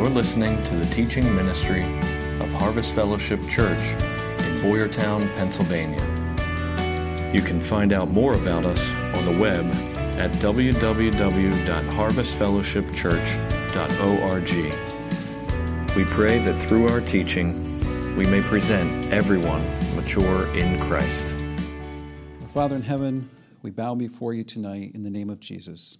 You're listening to the teaching ministry of Harvest Fellowship Church in Boyertown, Pennsylvania. You can find out more about us on the web at www.harvestfellowshipchurch.org. We pray that through our teaching, we may present everyone mature in Christ. Our Father in heaven, we bow before you tonight in the name of Jesus.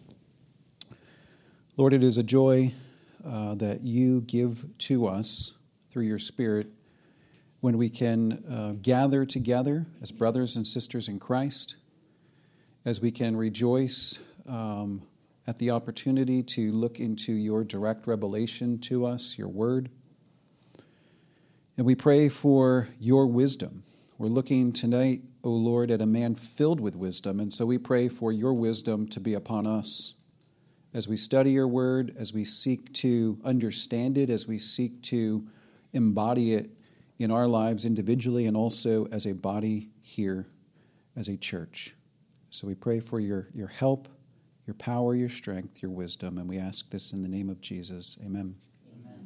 Lord, it is a joy that you give to us through your Spirit when we can gather together as brothers and sisters in Christ, as we can rejoice at the opportunity to look into your direct revelation to us, your word. And we pray for your wisdom. We're looking tonight, O Lord, at a man filled with wisdom, and so we pray for your wisdom to be upon us as we study your word, as we seek to understand it, as we seek to embody it in our lives individually and also as a body here as a church. So we pray for your help, your power, your strength, your wisdom, and we ask this in the name of Jesus. Amen. Amen.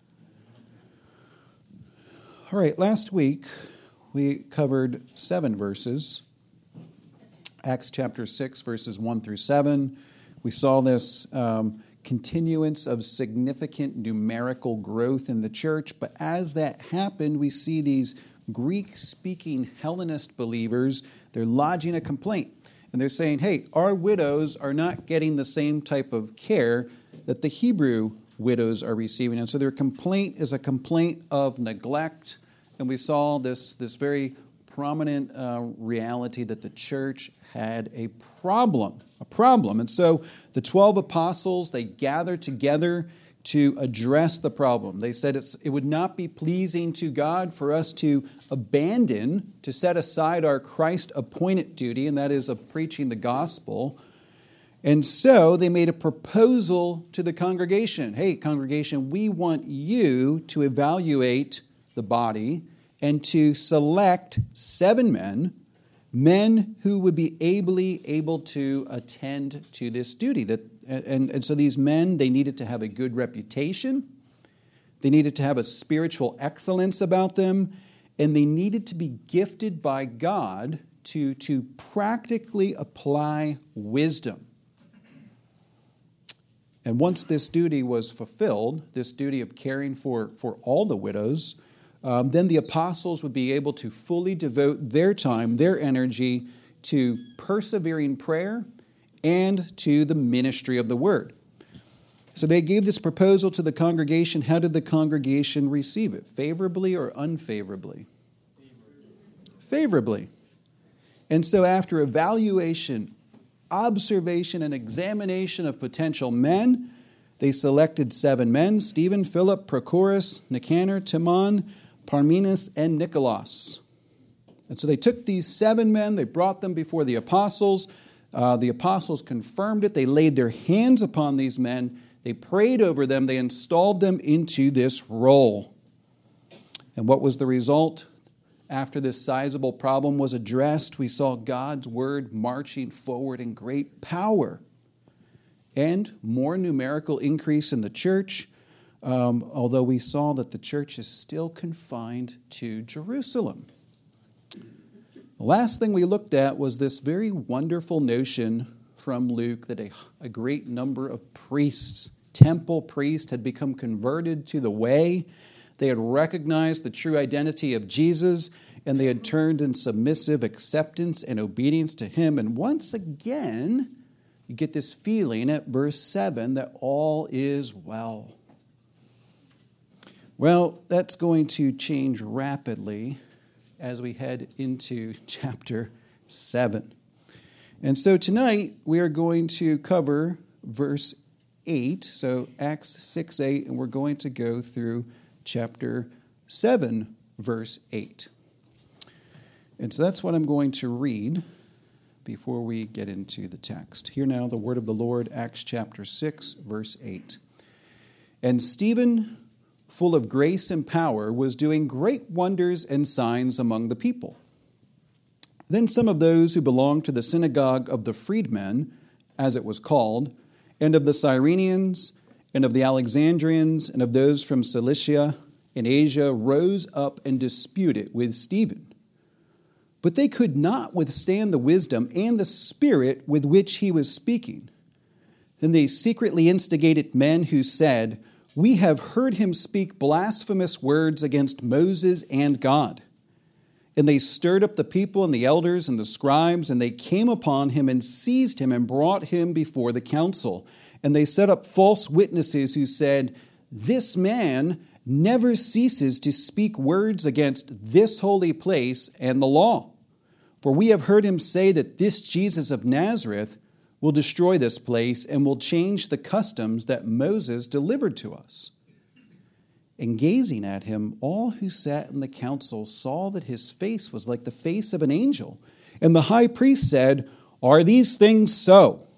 All right, last week we covered 7 verses, Acts chapter 6, verses 1 through 7. We saw this continuance of significant numerical growth in the church, but as that happened, we see these Greek-speaking Hellenist believers, they're lodging a complaint, and they're saying, hey, our widows are not getting the same type of care that the Hebrew widows are receiving, and so their complaint is a complaint of neglect, and we saw this very prominent reality that the church had a problem. And so the 12 apostles, they gathered together to address the problem. They said it would not be pleasing to God for us to abandon, to set aside our Christ-appointed duty, and that is of preaching the gospel. And so they made a proposal to the congregation. Hey, congregation, we want you to evaluate the body and to select 7 men who would be able to attend to this duty. And so these men, they needed to have a good reputation, they needed to have a spiritual excellence about them, and they needed to be gifted by God to practically apply wisdom. And once this duty was fulfilled, this duty of caring for all the widows, then the apostles would be able to fully devote their time, their energy to persevering prayer and to the ministry of the word. So they gave this proposal to the congregation. How did the congregation receive it? Favorably or unfavorably? Favorably. And so after evaluation, observation, and examination of potential men, they selected 7 men: Stephen, Philip, Prochorus, Nicanor, Timon, Parmenas, and Nicholas. And so they took these 7 men, they brought them before the apostles. The apostles confirmed it. They laid their hands upon these men. They prayed over them. They installed them into this role. And what was the result? After this sizable problem was addressed, we saw God's word marching forward in great power and more numerical increase in the church. Although we saw that the church is still confined to Jerusalem. The last thing we looked at was this very wonderful notion from Luke that a great number of priests, temple priests, had become converted to the way. They had recognized the true identity of Jesus, and they had turned in submissive acceptance and obedience to him. And once again, you get this feeling at verse 7 that all is well. Well, that's going to change rapidly as we head into chapter 7. And so tonight we are going to cover verse 8, so Acts 6:8, and we're going to go through chapter 7, verse 8. And so that's what I'm going to read before we get into the text. Hear now the word of the Lord, Acts chapter 6, verse 8. And Stephen, full of grace and power, was doing great wonders and signs among the people. Then some of those who belonged to the synagogue of the freedmen, as it was called, and of the Cyrenians, and of the Alexandrians and of those from Cilicia and Asia rose up and disputed with Stephen. But they could not withstand the wisdom and the spirit with which he was speaking. And they secretly instigated men who said, "We have heard him speak blasphemous words against Moses and God." And they stirred up the people and the elders and the scribes, and they came upon him and seized him and brought him before the council. And they set up false witnesses who said, "This man never ceases to speak words against this holy place and the law. For we have heard him say that this Jesus of Nazareth will destroy this place and will change the customs that Moses delivered to us." And gazing at him, all who sat in the council saw that his face was like the face of an angel. And the high priest said, "Are these things so?"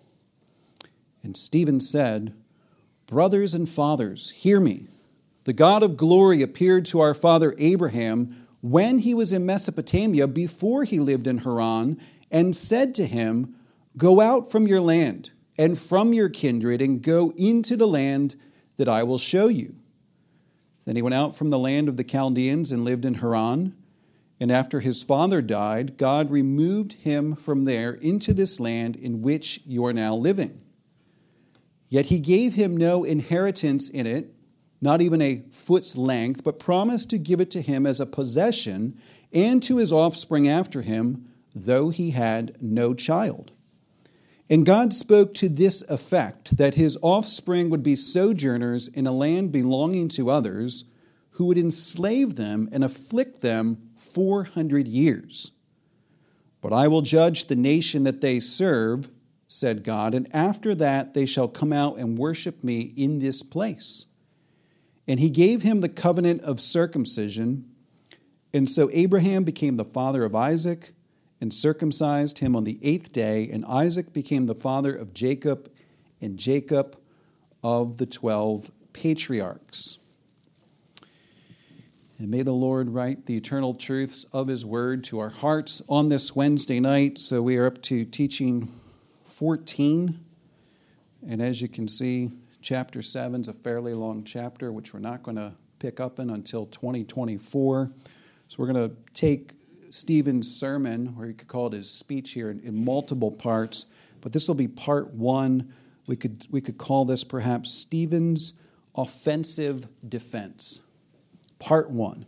And Stephen said, "Brothers and fathers, hear me. The God of glory appeared to our father Abraham when he was in Mesopotamia before he lived in Haran, and said to him, 'Go out from your land and from your kindred and go into the land that I will show you.' Then he went out from the land of the Chaldeans and lived in Haran. And after his father died, God removed him from there into this land in which you are now living. Yet he gave him no inheritance in it, not even a foot's length, but promised to give it to him as a possession and to his offspring after him, though he had no child. And God spoke to this effect, that his offspring would be sojourners in a land belonging to others, who would enslave them and afflict them 400 years. But I will judge the nation that they serve, said God, and after that they shall come out and worship me in this place. And he gave him the covenant of circumcision. And so Abraham became the father of Isaac, and circumcised him on the 8th day, and Isaac became the father of Jacob, and Jacob of the 12 patriarchs. And may the Lord write the eternal truths of his word to our hearts on this Wednesday night. So we are up to teaching 14, and as you can see, chapter 7 is a fairly long chapter, which we're not going to pick up in until 2024. So we're going to take Stephen's sermon, or you could call it his speech here, in multiple parts, but this will be part 1. We could call this perhaps Stephen's offensive defense, part 1.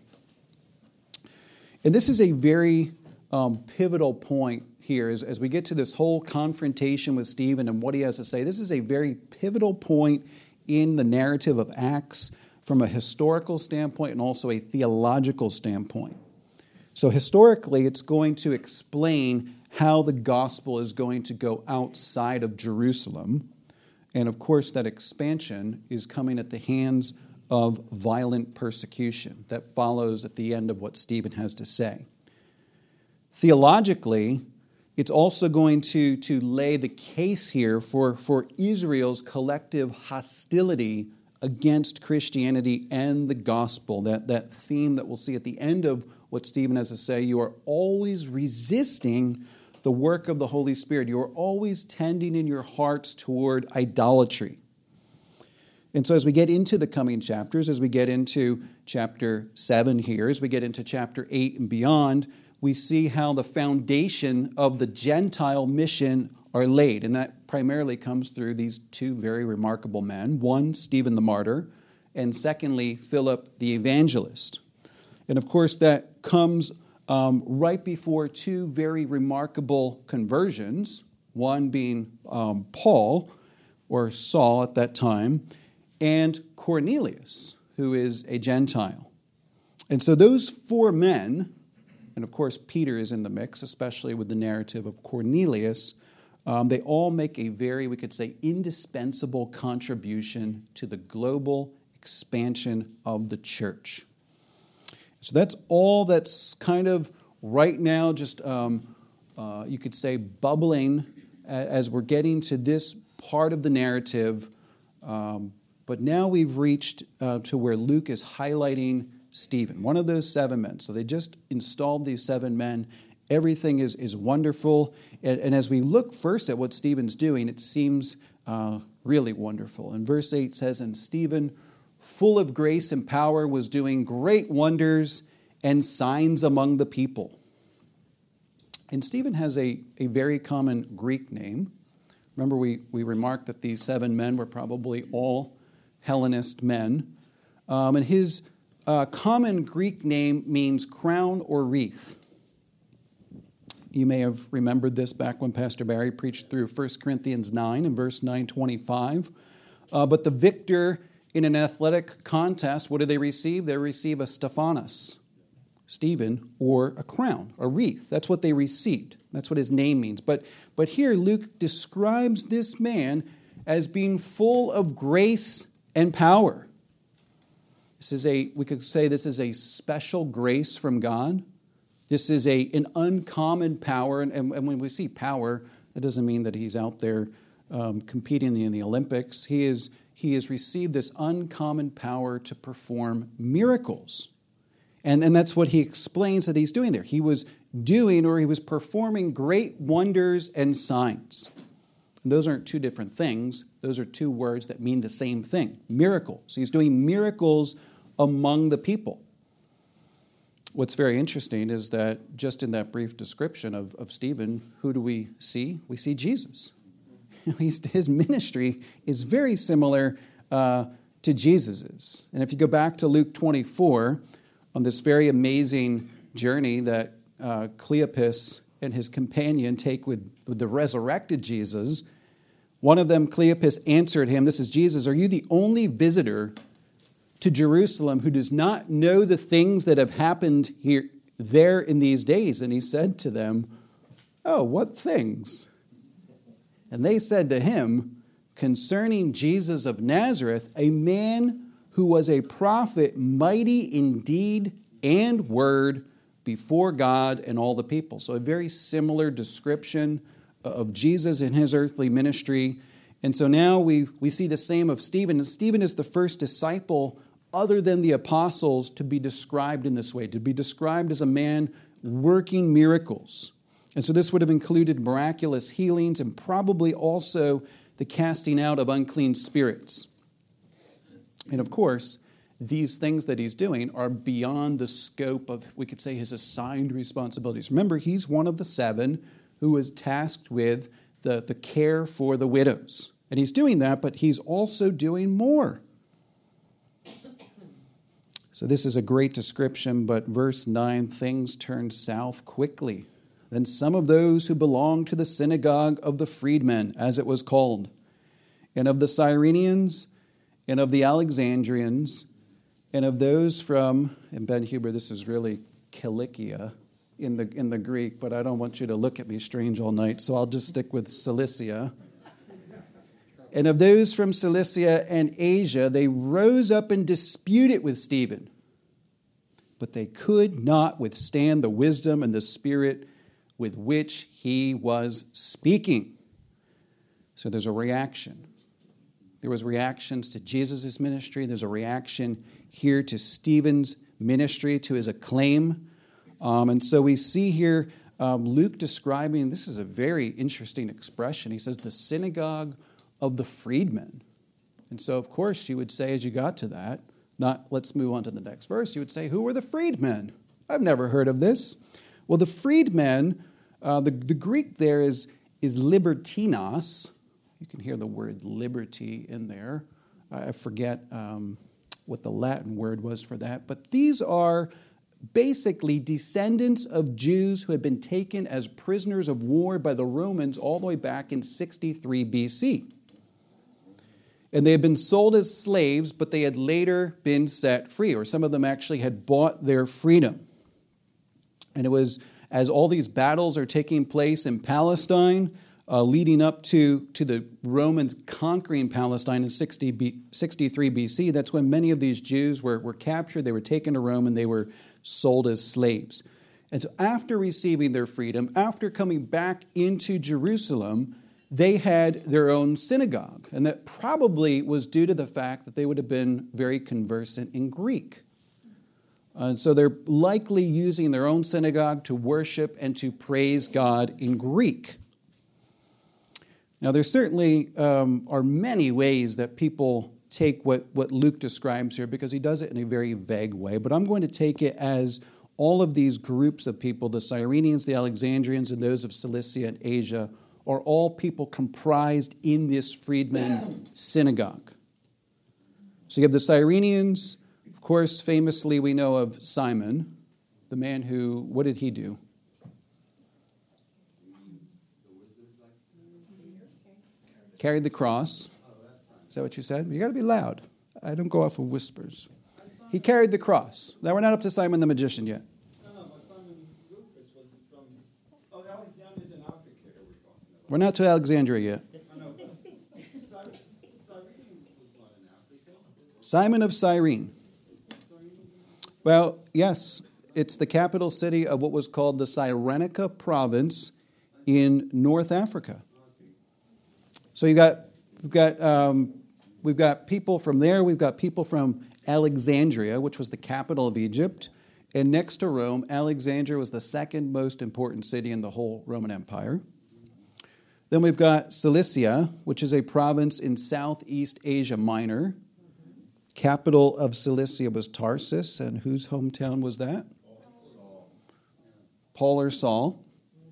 And this is a very pivotal point here as we get to this whole confrontation with Stephen and what he has to say. This is a very pivotal point in the narrative of Acts from a historical standpoint and also a theological standpoint. So historically, it's going to explain how the gospel is going to go outside of Jerusalem. And of course, that expansion is coming at the hands of violent persecution that follows at the end of what Stephen has to say. Theologically, it's also going to lay the case here for Israel's collective hostility against Christianity and the gospel, that theme that we'll see at the end of what Stephen has to say. You are always resisting the work of the Holy Spirit. You are always tending in your hearts toward idolatry. And so as we get into the coming chapters, as we get into chapter 7 here, as we get into chapter 8 and beyond, we see how the foundation of the Gentile mission are laid. And that primarily comes through these two very remarkable men. One, Stephen the martyr, and secondly, Philip the evangelist. And of course, that comes right before two very remarkable conversions, one being Paul, or Saul at that time, and Cornelius, who is a Gentile. And so those four men, and of course Peter is in the mix, especially with the narrative of Cornelius, they all make a very, we could say, indispensable contribution to the global expansion of the church. So that's all that's kind of right now just, you could say, bubbling as we're getting to this part of the narrative. But now we've reached to where Luke is highlighting Stephen, one of those 7 men. So they just installed these 7 men. Everything is wonderful. And as we look first at what Stephen's doing, it seems really wonderful. And verse 8 says, "And Stephen, full of grace and power, was doing great wonders and signs among the people." And Stephen has a very common Greek name. Remember, we remarked that these 7 men were probably all Hellenist men. And his common Greek name means crown or wreath. You may have remembered this back when Pastor Barry preached through 1 Corinthians 9 and verse 925. But the victor in an athletic contest, what do they receive? They receive a Stephanos, Stephen, or a crown, a wreath. That's what they received. That's what his name means. But here Luke describes this man as being full of grace and power. We could say this is a special grace from God. This is an uncommon power. And when we see power, it doesn't mean that he's out there competing in the Olympics. He has received this uncommon power to perform miracles. And that's what he explains that he's doing there. He was performing great wonders and signs. And those aren't two different things. Those are two words that mean the same thing, miracles. He's doing miracles among the people. What's very interesting is that just in that brief description of Stephen, who do we see? We see Jesus. His ministry is very similar to Jesus's. And if you go back to Luke 24, on this very amazing journey that Cleopas and his companion take with the resurrected Jesus, one of them, Cleopas, answered him, this is Jesus, "Are you the only visitor to Jerusalem who does not know the things that have happened there in these days?" And he said to them, "Oh, what things?" And they said to him, "Concerning Jesus of Nazareth, a man who was a prophet, mighty in deed and word before God and all the people." So a very similar description of Jesus in his earthly ministry. And so now we see the same of Stephen. And Stephen is the first disciple other than the apostles to be described in this way, to be described as a man working miracles. And so this would have included miraculous healings and probably also the casting out of unclean spirits. And of course, these things that he's doing are beyond the scope of, we could say, his assigned responsibilities. Remember, he's one of the 7 who was tasked with the care for the widows. And he's doing that, but he's also doing more. So this is a great description, but verse 9, things turned south quickly. Then some of those who belonged to the synagogue of the freedmen, as it was called, and of the Cyrenians, and of the Alexandrians, and of those from, in Ben Huber, this is really Cilicia in the Greek, but I don't want you to look at me strange all night, so I'll just stick with Cilicia. And of those from Cilicia and Asia, they rose up and disputed with Stephen. But they could not withstand the wisdom and the spirit with which he was speaking. So there's a reaction. There was reactions to Jesus' ministry. There's a reaction here to Stephen's ministry, to his acclaim. And so we see here Luke describing, this is a very interesting expression. He says, the synagogue of the freedmen. And so, of course, you would say, as you got to that, let's move on to the next verse, you would say, who were the freedmen? I've never heard of this. Well, the freedmen, the Greek there is libertinos. You can hear the word liberty in there. I forget what the Latin word was for that. But these are basically descendants of Jews who had been taken as prisoners of war by the Romans all the way back in 63 BC. And they had been sold as slaves, but they had later been set free, or some of them actually had bought their freedom. And it was as all these battles are taking place in Palestine, leading up to the Romans conquering Palestine in 63 BC, that's when many of these Jews were captured, they were taken to Rome, and they were sold as slaves. And so after receiving their freedom, after coming back into Jerusalem, they had their own synagogue. And that probably was due to the fact that they would have been very conversant in Greek. And so they're likely using their own synagogue to worship and to praise God in Greek. Now, there certainly are many ways that people take what Luke describes here, because he does it in a very vague way, but I'm going to take it as all of these groups of people, the Cyrenians, the Alexandrians, and those of Cilicia and Asia, are all people comprised in this freedman synagogue. So you have the Cyrenians. Of course, famously we know of Simon, the man who, what did he do? Carried the cross. Is that what you said? You got to be loud. I don't go off of whispers. He carried the cross. Now, we're not up to Simon the magician yet. No, but Simon Lucas was from... Oh, Alexander's in Africa that we're talking about. We're not to Alexandria yet. I know. Cyrene was not in Africa. Simon of Cyrene. Well, yes, it's the capital city of what was called the Cyrenaica province in North Africa. So we've got people from there. We've got people from Alexandria, which was the capital of Egypt. And next to Rome, Alexandria was the second most important city in the whole Roman Empire. Then we've got Cilicia, which is a province in Southeast Asia Minor. Capital of Cilicia was Tarsus, and whose hometown was that? Paul or Saul.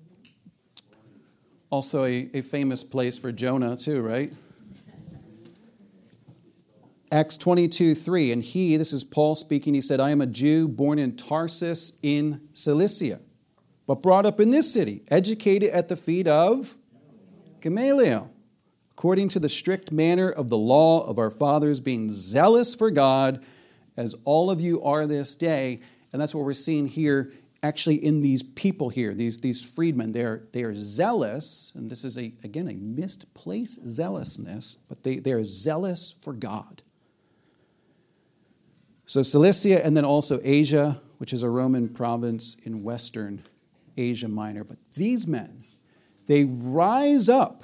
Also a famous place for Jonah too, right? Acts 22:3, and this is Paul speaking, he said, I am a Jew born in Tarsus in Cilicia, but brought up in this city, educated at the feet of Gamaliel, according to the strict manner of the law of our fathers, being zealous for God, as all of you are this day. And that's what we're seeing here, actually, in these people here, these freedmen. They are zealous, and this is, again, a misplaced zealousness, but they are zealous for God. So Cilicia, and then also Asia, which is a Roman province in western Asia Minor. But these men, they rise up.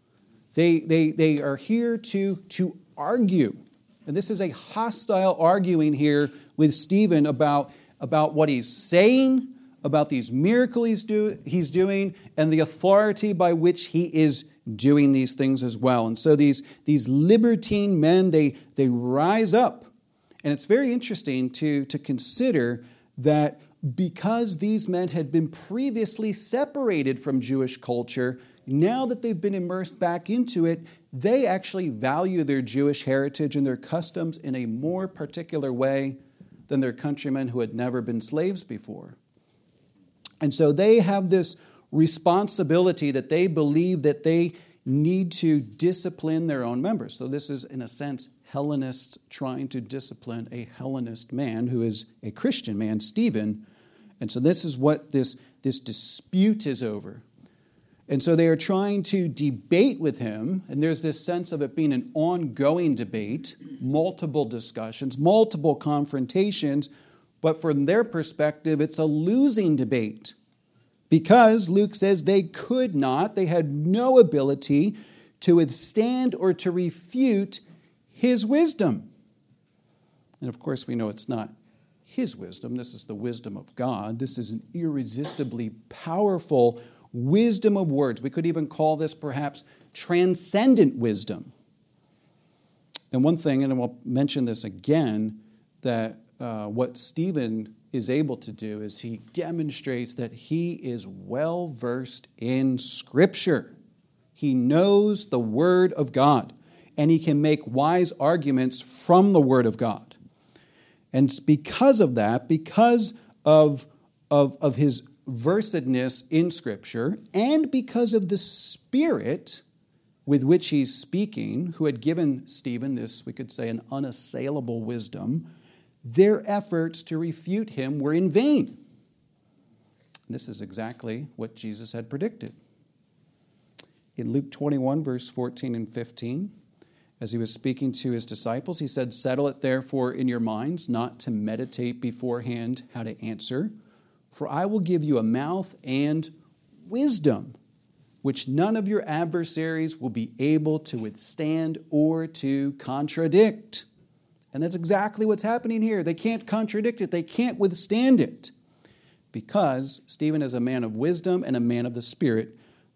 They are here to argue. And this is a hostile arguing here with Stephen about what he's saying, about these miracles he's doing, and the authority by which he is doing these things as well. And so these libertine men, they rise up. And it's very interesting to consider that because these men had been previously separated from Jewish culture, now that they've been immersed back into it, they actually value their Jewish heritage and their customs in a more particular way than their countrymen who had never been slaves before. And so they have this responsibility that they believe that they need to discipline their own members. So this is, in a sense, Hellenists trying to discipline a Hellenist man who is a Christian man, Stephen. And so this is what this dispute is over. And so they are trying to debate with him, and there's this sense of it being an ongoing debate, multiple discussions, multiple confrontations, but from their perspective, it's a losing debate. Because Luke says they had no ability to withstand or to refute his wisdom. And of course, we know it's not his wisdom. This is the wisdom of God. This is an irresistibly powerful wisdom of words. We could even call this perhaps transcendent wisdom. And one thing, and I'll mention this again, that what Stephen is able to do is he demonstrates that he is well versed in Scripture. He knows the Word of God, and he can make wise arguments from the Word of God. And because of that, because of his versedness in Scripture, and because of the Spirit with which he's speaking, who had given Stephen this, we could say, an unassailable wisdom, their efforts to refute him were in vain. This is exactly what Jesus had predicted. In Luke 21, verse 14 and 15, as he was speaking to his disciples, he said, "Settle it therefore in your minds, not to meditate beforehand how to answer. For I will give you a mouth and wisdom, which none of your adversaries will be able to withstand or to contradict." And that's exactly what's happening here. They can't contradict it. They can't withstand it. Because Stephen is a man of wisdom and a man of the Spirit,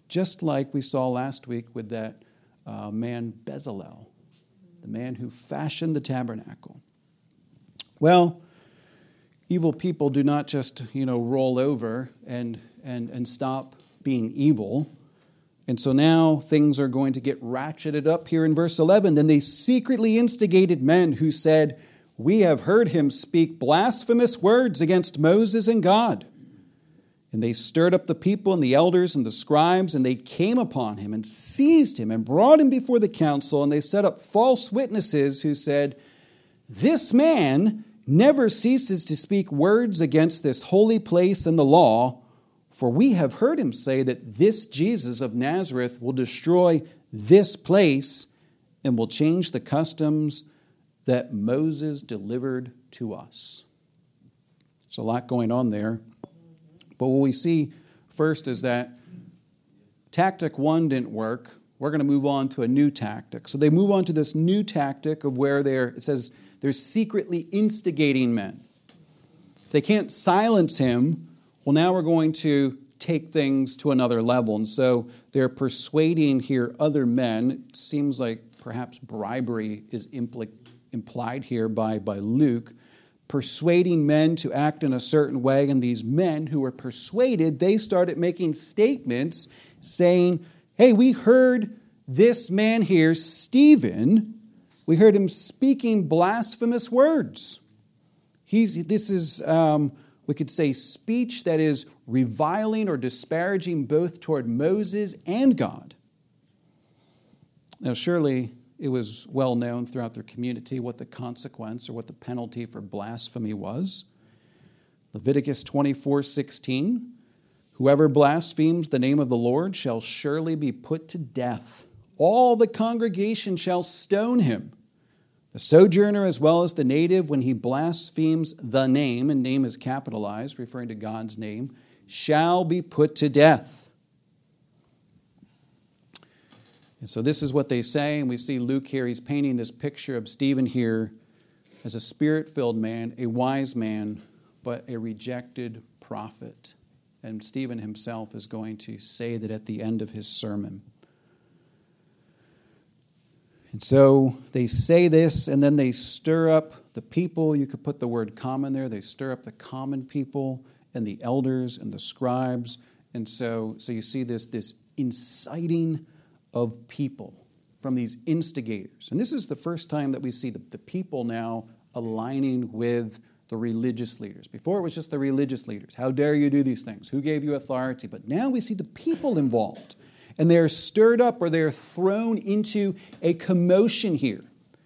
just like we saw last week with that man Bezalel, the man who fashioned the tabernacle. Well, evil people do not just, roll over and stop being evil. And so now things are going to get ratcheted up here in verse 11. Then they secretly instigated men who said, "We have heard him speak blasphemous words against Moses and God." And they stirred up the people and the elders and the scribes, and they came upon him and seized him and brought him before the council. And they set up false witnesses who said, "This man never ceases to speak words against this holy place and the law. For we have heard him say that this Jesus of Nazareth will destroy this place and will change the customs that Moses delivered to us." There's a lot going on there. But what we see first is that tactic one didn't work. We're going to move on to a new tactic. So they move on to this new tactic of where it says they're secretly instigating men. If they can't silence him, well, now we're going to take things to another level. And so they're persuading here other men. It seems like perhaps bribery is implied here by Luke, persuading men to act in a certain way. And these men who were persuaded, they started making statements saying, "Hey, we heard this man here, Stephen, we heard him speaking blasphemous words." This is we could say speech that is reviling or disparaging both toward Moses and God. Now, surely it was well known throughout their community what the consequence or what the penalty for blasphemy was. Leviticus 24:16, "Whoever blasphemes the name of the Lord shall surely be put to death. All the congregation shall stone him. The sojourner as well as the native, when he blasphemes the name," and name is capitalized, referring to God's name, "shall be put to death." And so this is what they say, and we see Luke here, he's painting this picture of Stephen here as a spirit-filled man, a wise man, but a rejected prophet. And Stephen himself is going to say that at the end of his sermon. And so they say this, and then they stir up the people. You could put the word common there. They stir up the common people and the elders and the scribes. And so you see this inciting of people from these instigators. And this is the first time that we see the people now aligning with the religious leaders. Before it was just the religious leaders. How dare you do these things? Who gave you authority? But now we see the people involved. And they're stirred up or they're thrown into a commotion here.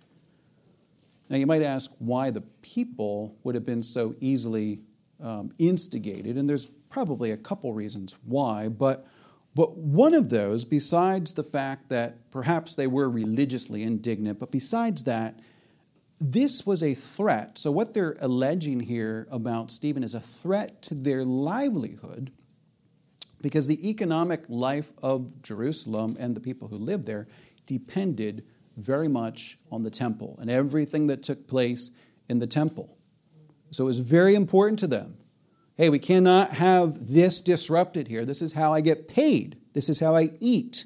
Now you might ask why the people would have been so easily instigated. And there's probably a couple reasons why. But one of those, besides the fact that perhaps they were religiously indignant, but besides that, this was a threat. So what they're alleging here about Stephen is a threat to their livelihood, because the economic life of Jerusalem and the people who lived there depended very much on the temple and everything that took place in the temple. So it was very important to them. Hey, we cannot have this disrupted here. This is how I get paid. This is how I eat.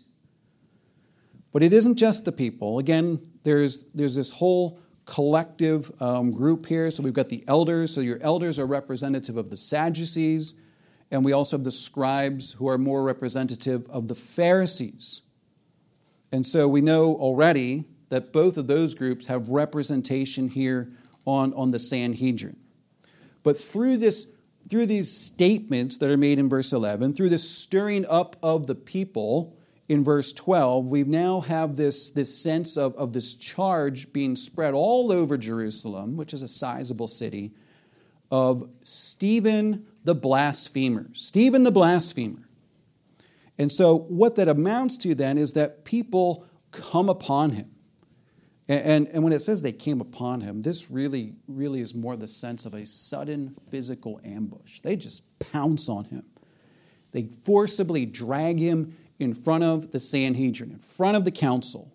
But it isn't just the people. Again, there's this whole collective group here. So we've got the elders. So your elders are representative of the Sadducees. And we also have the scribes who are more representative of the Pharisees. And so we know already that both of those groups have representation here on the Sanhedrin. But through these statements that are made in verse 11, through this stirring up of the people in verse 12, we now have this sense of this charge being spread all over Jerusalem, which is a sizable city, of Stephen the blasphemer. Stephen the blasphemer. And so what that amounts to then is that people come upon him. And when it says they came upon him, this really is more the sense of a sudden physical ambush. They just pounce on him. They forcibly drag him in front of the Sanhedrin, in front of the council.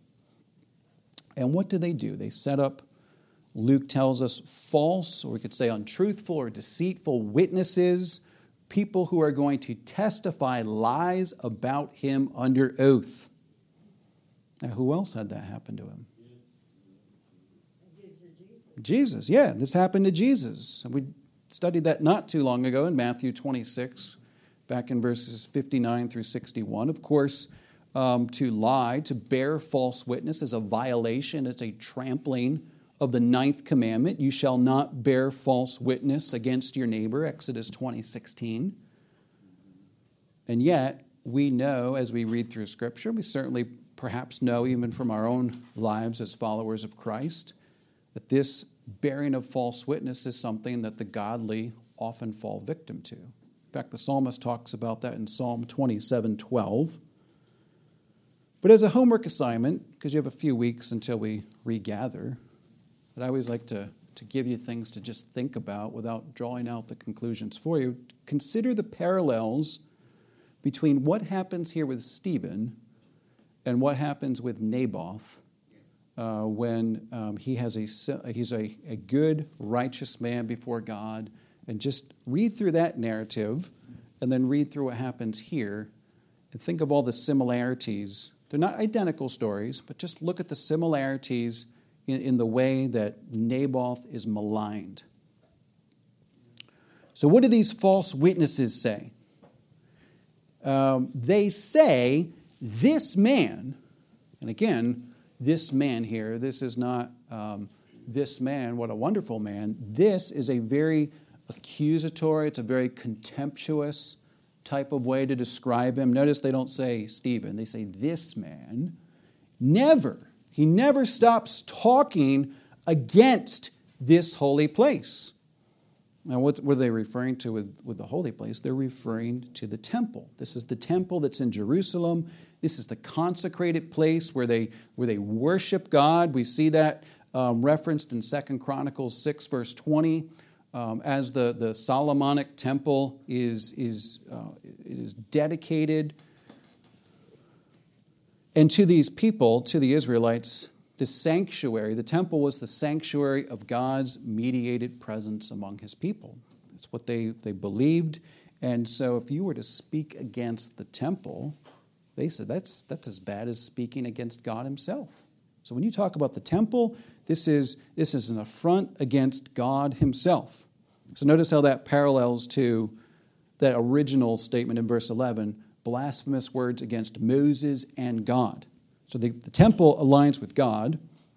And what do? They set up, Luke tells us, false, or we could say untruthful or deceitful witnesses, people who are going to testify lies about him under oath. Now, who else had that happen to him? Jesus, yeah, this happened to Jesus. We studied that not too long ago in Matthew 26, back in verses 59 through 61. Of course, to lie, to bear false witness is a violation. It's a trampling of the 9th commandment. You shall not bear false witness against your neighbor, Exodus 20:16. And yet, we know as we read through Scripture, we certainly perhaps know even from our own lives as followers of Christ, that this bearing of false witness is something that the godly often fall victim to. In fact, the psalmist talks about that in Psalm 27:12. But as a homework assignment, because you have a few weeks until we regather, but I always like to give you things to just think about without drawing out the conclusions for you. Consider the parallels between what happens here with Stephen and what happens with Naboth when he's a good, righteous man before God. And just read through that narrative and then read through what happens here and think of all the similarities. They're not identical stories, but just look at the similarities in the way that Naboth is maligned. So what do these false witnesses say? They say, this man, and again, this man here, this is not this man, what a wonderful man. This is a very accusatory, it's a very contemptuous type of way to describe him. Notice they don't say Stephen, they say this man. He never stops talking against this holy place. Now, what were they referring to with the holy place? They're referring to the temple. This is the temple that's in Jerusalem. This is the consecrated place where they worship God. We see that referenced in 2 Chronicles 6, verse 20. As the Solomonic temple is dedicated. And to these people, to the Israelites, the sanctuary, the temple was the sanctuary of God's mediated presence among his people. That's what they believed. And so if you were to speak against the temple, they said that's as bad as speaking against God himself. So when you talk about the temple, this is an affront against God himself. So notice how that parallels to that original statement in verse 11, blasphemous words against Moses and God. So the temple aligns with God.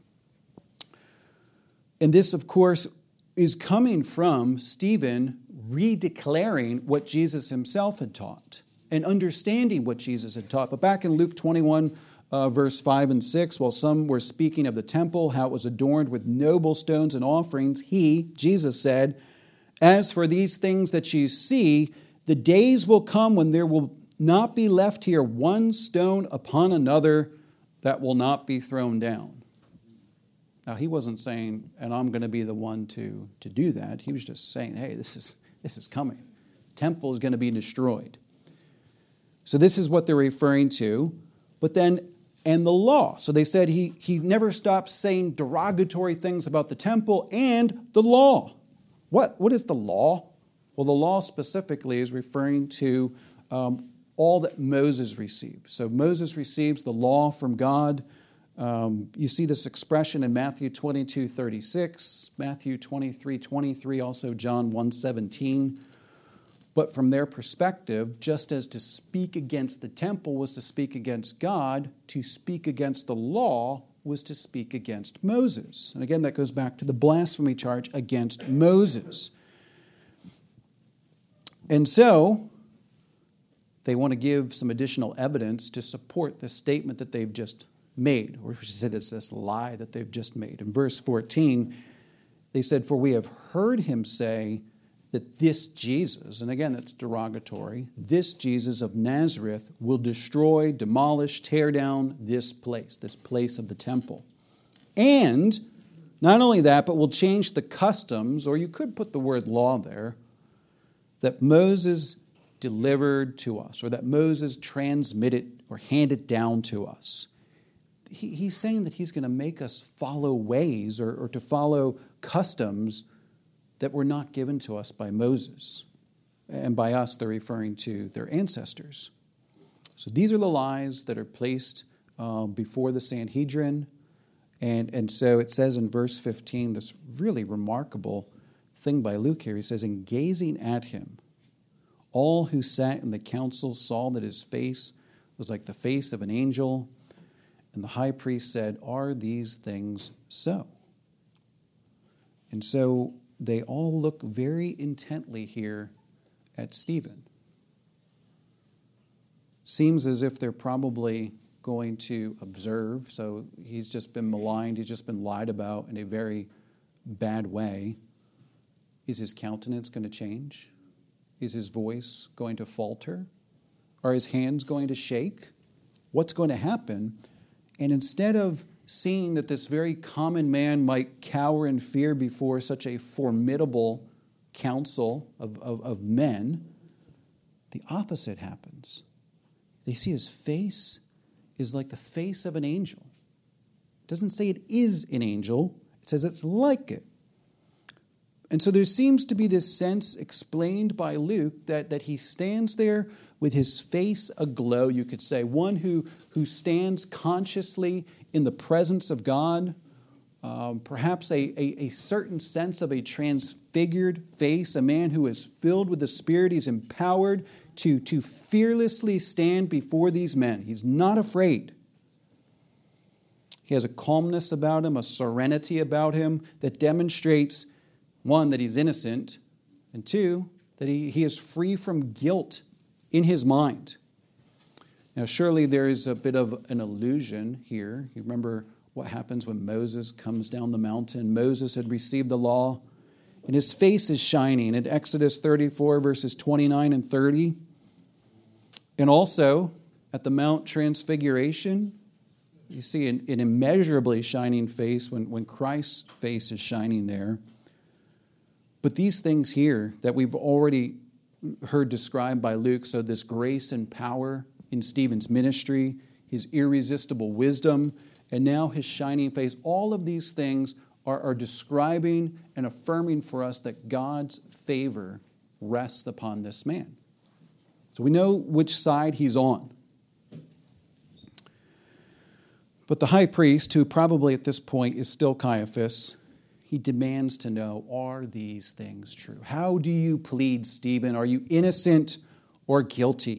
And this, of course, is coming from Stephen redeclaring what Jesus himself had taught and understanding what Jesus had taught. But back in Luke 21, verse 5 and 6, while some were speaking of the temple, how it was adorned with noble stones and offerings, Jesus said, as for these things that you see, the days will come when there will not be left here one stone upon another that will not be thrown down. Now, he wasn't saying, and I'm going to be the one to do that. He was just saying, hey, this is coming. The temple is going to be destroyed. So this is what they're referring to. But then, and the law. So they said he never stopped saying derogatory things about the temple and the law. What is the law? Well, the law specifically is referring to all that Moses received. So Moses receives the law from God. You see this expression in Matthew 22:36, Matthew 23:23, also John 1:17. But from their perspective, just as to speak against the temple was to speak against God, to speak against the law was to speak against Moses. And again, that goes back to the blasphemy charge against Moses. And so they want to give some additional evidence to support the statement that they've just made, or we should say this lie that they've just made. In verse 14, they said, for we have heard him say that this Jesus, and again that's derogatory, this Jesus of Nazareth will destroy, demolish, tear down this place of the temple. And not only that, but will change the customs, or you could put the word law there, that Moses delivered to us, or that Moses transmitted or handed down to us. He's saying that he's going to make us follow ways or to follow customs that were not given to us by Moses. And by us, they're referring to their ancestors. So these are the lies that are placed before the Sanhedrin. And so it says in verse 15, this really remarkable thing by Luke here. He says, "In gazing at him, all who sat in the council saw that his face was like the face of an angel. And the high priest said, 'Are these things so?'" And so they all look very intently here at Stephen. Seems as if they're probably going to observe. So he's just been maligned. He's just been lied about in a very bad way. Is his countenance going to change? Is his voice going to falter? Are his hands going to shake? What's going to happen? And instead of seeing that this very common man might cower in fear before such a formidable council of men, the opposite happens. They see his face is like the face of an angel. It doesn't say it is an angel. It says it's like it. And so there seems to be this sense explained by Luke that he stands there with his face aglow, you could say, one who stands consciously in the presence of God, perhaps a certain sense of a transfigured face, a man who is filled with the Spirit. He's empowered to fearlessly stand before these men. He's not afraid. He has a calmness about him, a serenity about him that demonstrates, one, that he's innocent, and two, that he is free from guilt in his mind. Now, surely there is a bit of an illusion here. You remember what happens when Moses comes down the mountain. Moses had received the law, and his face is shining in Exodus 34, verses 29 and 30. And also, at the Mount Transfiguration, you see an immeasurably shining face when Christ's face is shining there. But these things here that we've already heard described by Luke, so this grace and power in Stephen's ministry, his irresistible wisdom, and now his shining face, all of these things are describing and affirming for us that God's favor rests upon this man. So we know which side he's on. But the high priest, who probably at this point is still Caiaphas, he demands to know, are these things true? How do you plead, Stephen? Are you innocent or guilty?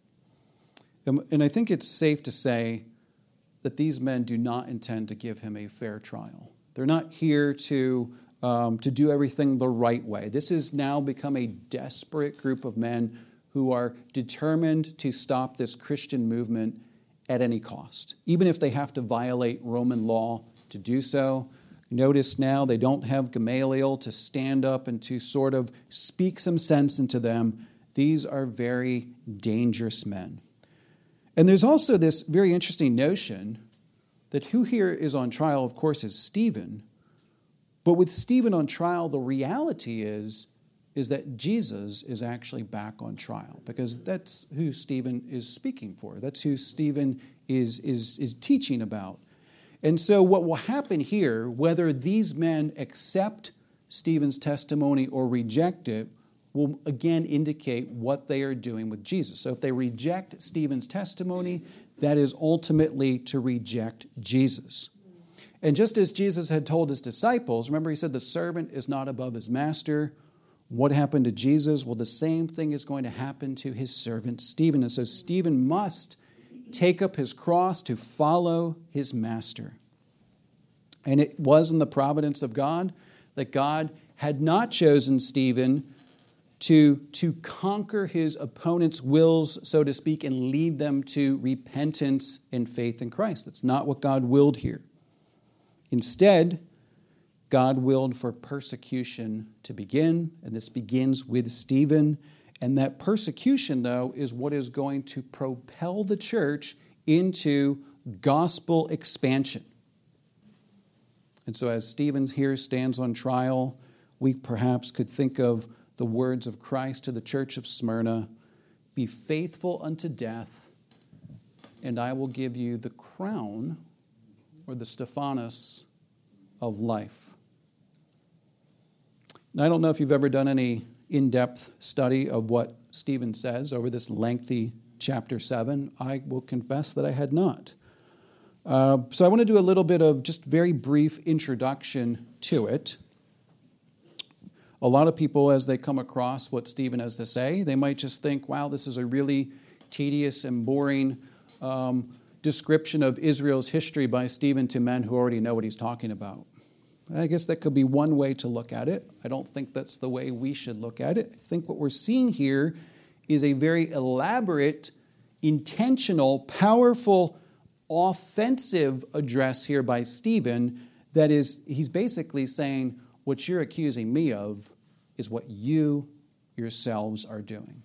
And I think it's safe to say that these men do not intend to give him a fair trial. They're not here to do everything the right way. This has now become a desperate group of men who are determined to stop this Christian movement at any cost, even if they have to violate Roman law to do so. Notice now they don't have Gamaliel to stand up and to sort of speak some sense into them. These are very dangerous men. And there's also this very interesting notion that who here is on trial, of course, is Stephen. But with Stephen on trial, the reality is that Jesus is actually back on trial, because that's who Stephen is speaking for. That's who Stephen is teaching about. And so what will happen here, whether these men accept Stephen's testimony or reject it, will again indicate what they are doing with Jesus. So if they reject Stephen's testimony, that is ultimately to reject Jesus. And just as Jesus had told his disciples, remember he said the servant is not above his master. What happened to Jesus? Well, the same thing is going to happen to his servant Stephen. And so Stephen must take up his cross to follow his master. And it was in the providence of God that God had not chosen Stephen to conquer his opponent's wills, so to speak, and lead them to repentance and faith in Christ. That's not what God willed here. Instead, God willed for persecution to begin, and this begins with Stephen. And that persecution, though, is what is going to propel the church into gospel expansion. And so as Stephen here stands on trial, we perhaps could think of the words of Christ to the church of Smyrna, "Be faithful unto death, and I will give you the crown," or the Stephanos, "of life." Now, I don't know if you've ever done any in-depth study of what Stephen says over this lengthy chapter 7. I will confess that I had not. So I want to do a little bit of just very brief introduction to it. A lot of people, as they come across what Stephen has to say, they might just think, wow, this is a really tedious and boring description of Israel's history by Stephen to men who already know what he's talking about. I guess that could be one way to look at it. I don't think that's the way we should look at it. I think what we're seeing here is a very elaborate, intentional, powerful, offensive address here by Stephen. That is, he's basically saying, what you're accusing me of is what you yourselves are doing.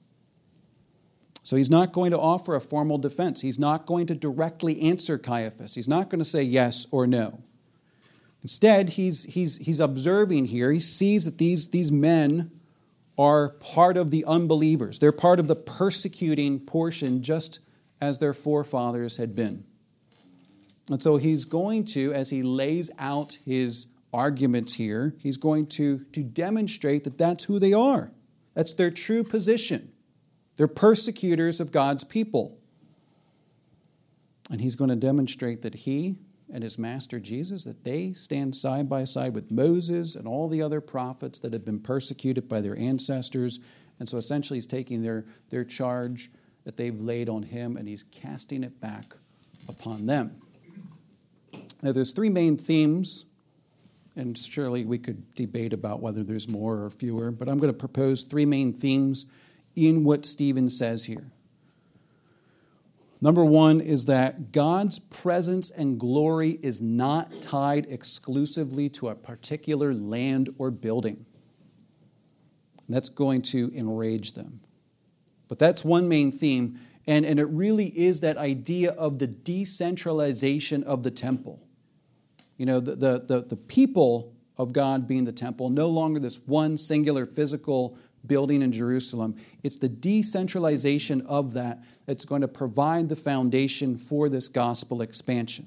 So he's not going to offer a formal defense. He's not going to directly answer Caiaphas. He's not going to say yes or no. Instead, he's observing here. He sees that these men are part of the unbelievers. They're part of the persecuting portion, just as their forefathers had been. And so he's going to, as he lays out his arguments here, he's going to demonstrate that that's who they are. That's their true position. They're persecutors of God's people. And he's going to demonstrate that he and his master Jesus, that they stand side by side with Moses and all the other prophets that have been persecuted by their ancestors. And so essentially he's taking their charge that they've laid on him and he's casting it back upon them. Now there's three main themes, and surely we could debate about whether there's more or fewer, but I'm going to propose three main themes in what Stephen says here. Number one is that God's presence and glory is not tied exclusively to a particular land or building. That's going to enrage them. But that's one main theme, and it really is that idea of the decentralization of the temple. You know, the people of God being the temple, no longer this one singular physical building in Jerusalem. It's the decentralization of that that's going to provide the foundation for this gospel expansion.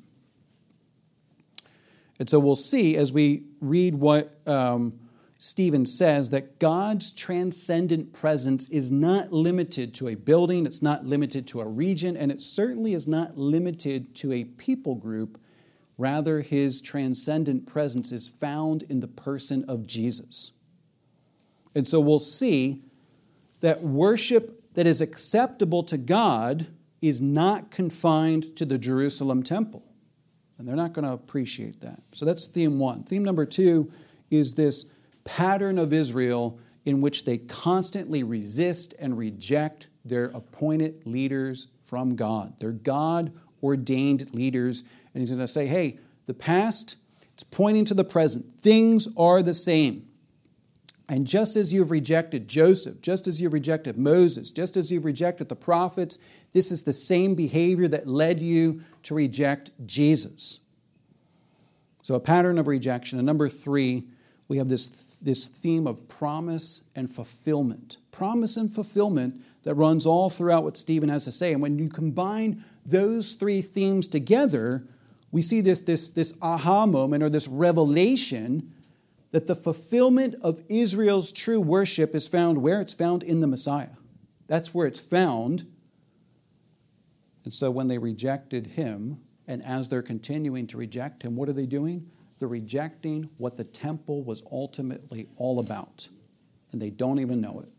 And so we'll see as we read what Stephen says, that God's transcendent presence is not limited to a building, it's not limited to a region, and it certainly is not limited to a people group. Rather, his transcendent presence is found in the person of Jesus. And so we'll see that worship that is acceptable to God is not confined to the Jerusalem temple. And they're not going to appreciate that. So that's theme one. Theme number two is this pattern of Israel in which they constantly resist and reject their appointed leaders from God. They're God-ordained leaders. And he's going to say, hey, the past, it's pointing to the present. Things are the same. And just as you've rejected Joseph, just as you've rejected Moses, just as you've rejected the prophets, this is the same behavior that led you to reject Jesus. So a pattern of rejection. And number three, we have this theme of promise and fulfillment. Promise and fulfillment that runs all throughout what Stephen has to say. And when you combine those three themes together, we see this aha moment or this revelation that the fulfillment of Israel's true worship is found where? It's found in the Messiah. That's where it's found. And so when they rejected him, and as they're continuing to reject him, what are they doing? They're rejecting what the temple was ultimately all about. And they don't even know it.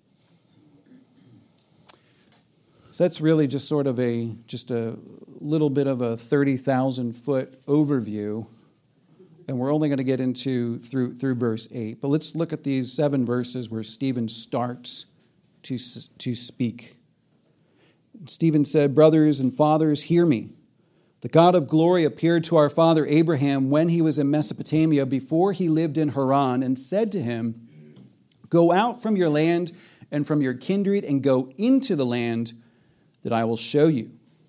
So that's really just sort of a little bit of a 30,000-foot overview. And we're only going to get into through verse 8. But let's look at these 7 verses where Stephen starts to speak. Stephen said, "Brothers and fathers, hear me. The God of glory appeared to our father Abraham when he was in Mesopotamia before he lived in Haran and said to him, 'Go out from your land and from your kindred and go into the land that I will show you.'"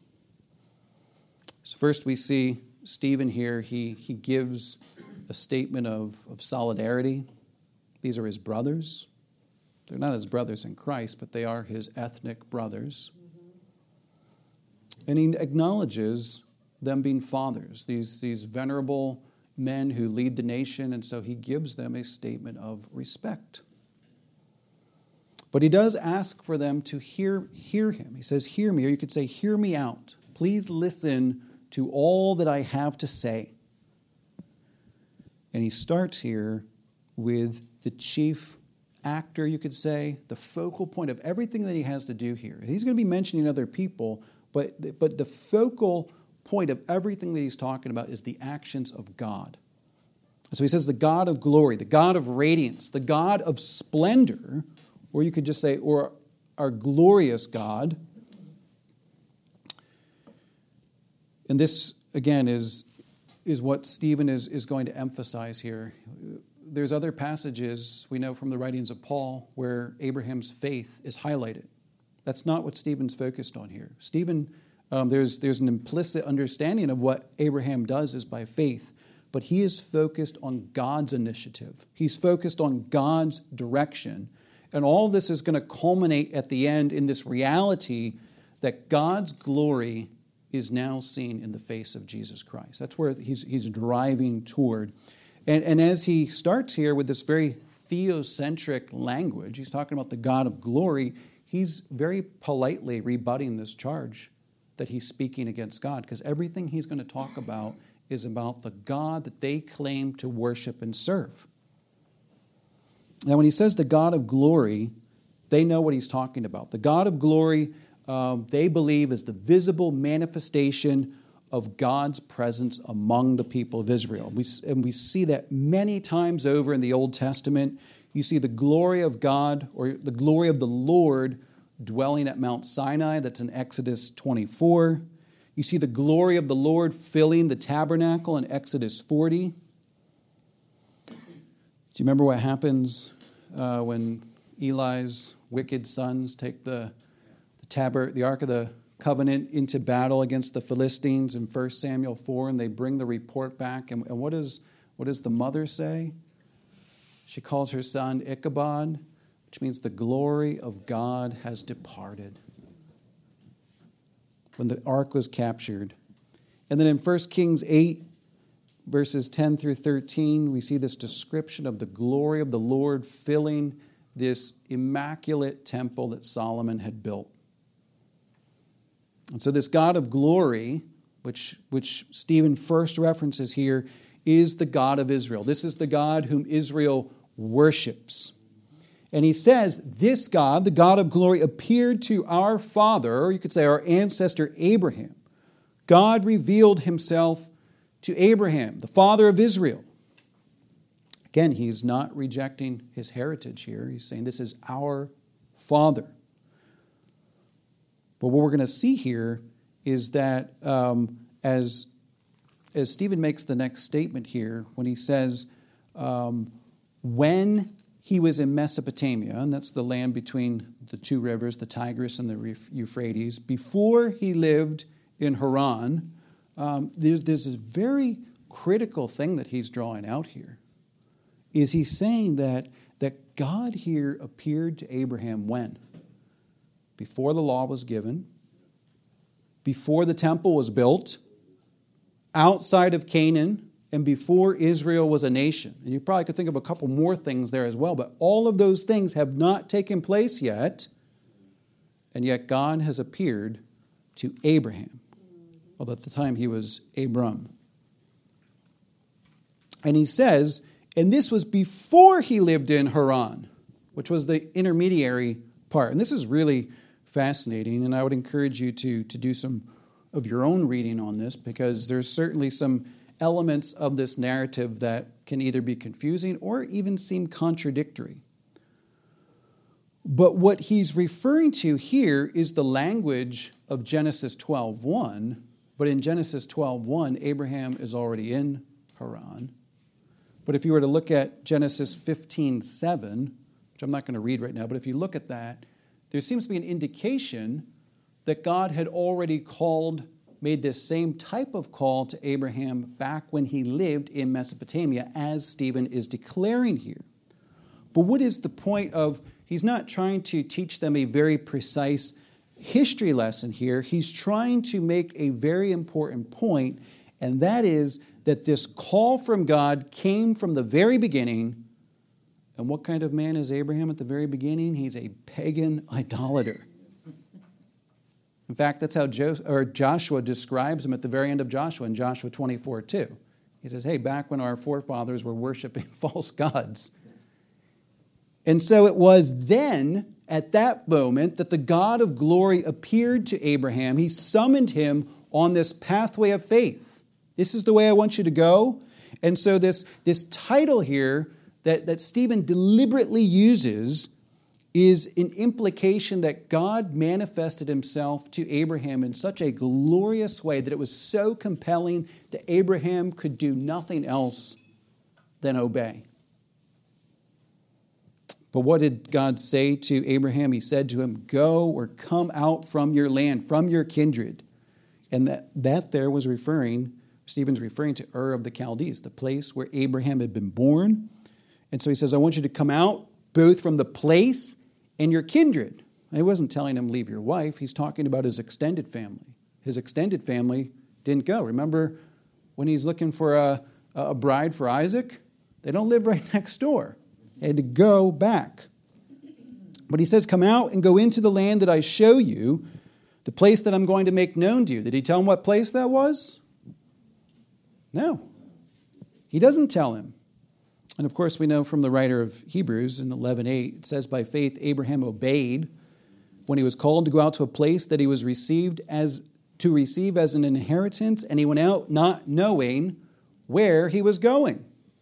So first we see Stephen here, he gives a statement of solidarity. These are his brothers. They're not his brothers in Christ, but they are his ethnic brothers. And he acknowledges them being fathers, these venerable men who lead the nation, and so he gives them a statement of respect. But he does ask for them to hear him. He says, hear me, or you could say, hear me out. Please listen to all that I have to say. And he starts here with the chief actor, you could say, the focal point of everything that he has to do here. He's going to be mentioning other people, but the focal point of everything that he's talking about is the actions of God. So he says the God of glory, the God of radiance, the God of splendor, or you could just say, or our glorious God. And this, again, is what Stephen is going to emphasize here. There's other passages we know from the writings of Paul where Abraham's faith is highlighted. That's not what Stephen's focused on here. Stephen, there's an implicit understanding of what Abraham does is by faith, but he is focused on God's initiative. He's focused on God's direction. And all this is going to culminate at the end in this reality that God's glory is now seen in the face of Jesus Christ. That's where he's driving toward. And as he starts here with this very theocentric language, he's talking about the God of glory, he's very politely rebutting this charge that he's speaking against God, because everything he's going to talk about is about the God that they claim to worship and serve. Now, when he says the God of glory, they know what he's talking about. The God of glory, they believe, is the visible manifestation of God's presence among the people of Israel. And we see that many times over in the Old Testament. You see the glory of God, or the glory of the Lord, dwelling at Mount Sinai. That's in Exodus 24. You see the glory of the Lord filling the tabernacle in Exodus 40. Do you remember what happens when Eli's wicked sons take the Ark of the Covenant into battle against the Philistines in 1 Samuel 4, and they bring the report back? And what does the mother say? She calls her son Ichabod, which means the glory of God has departed, when the ark was captured. And then in 1 Kings 8, verses 10 through 13, we see this description of the glory of the Lord filling this immaculate temple that Solomon had built. And so this God of glory, which Stephen first references here, is the God of Israel. This is the God whom Israel worships. And he says, this God, the God of glory, appeared to our father, or you could say our ancestor Abraham. God revealed himself to Abraham, the father of Israel. Again, he's not rejecting his heritage here. He's saying this is our father. But what we're going to see here is that as Stephen makes the next statement here, when he says, when he was in Mesopotamia, and that's the land between the two rivers, the Tigris and the Euphrates, before he lived in Haran, there's this very critical thing that he's drawing out here. Is he's saying that God here appeared to Abraham when? Before the law was given, before the temple was built, outside of Canaan, and before Israel was a nation. And you probably could think of a couple more things there as well, but all of those things have not taken place yet, and yet God has appeared to Abraham. Well, at the time he was Abram. And he says, and this was before he lived in Haran, which was the intermediary part. And this is really fascinating, and I would encourage you to do some of your own reading on this, because there's certainly some elements of this narrative that can either be confusing or even seem contradictory. But what he's referring to here is the language of Genesis 12:1. But in Genesis 12:1, Abraham is already in Haran. But if you were to look at Genesis 15:7, which I'm not going to read right now, but if you look at that, there seems to be an indication that God had already made this same type of call to Abraham back when he lived in Mesopotamia, as Stephen is declaring here. But what is the point of, he's not trying to teach them a very precise history lesson here. He's trying to make a very important point, and that is that this call from God came from the very beginning, And what kind of man is Abraham at the very beginning? He's a pagan idolater. In fact, that's how Joshua describes him at the very end of Joshua in Joshua 24:2. He says, hey, back when our forefathers were worshiping false gods. And so it was then, at that moment, that the God of glory appeared to Abraham. He summoned him on this pathway of faith. This is the way I want you to go. And so this title here that Stephen deliberately uses is an implication that God manifested himself to Abraham in such a glorious way that it was so compelling that Abraham could do nothing else than obey. But what did God say to Abraham? He said to him, go or come out from your land, from your kindred. And that there was Stephen's referring to Ur of the Chaldees, the place where Abraham had been born. And so he says, I want you to come out both from the place and your kindred. He wasn't telling him, leave your wife. He's talking about his extended family. His extended family didn't go. Remember when he's looking for a bride for Isaac? They don't live right next door. They had to go back. But he says, come out and go into the land that I show you, the place that I'm going to make known to you. Did he tell him what place that was? No. He doesn't tell him. And of course, we know from the writer of Hebrews in 11:8, it says, by faith, Abraham obeyed when he was called to go out to a place that he was receive as an inheritance, and he went out not knowing where he was going.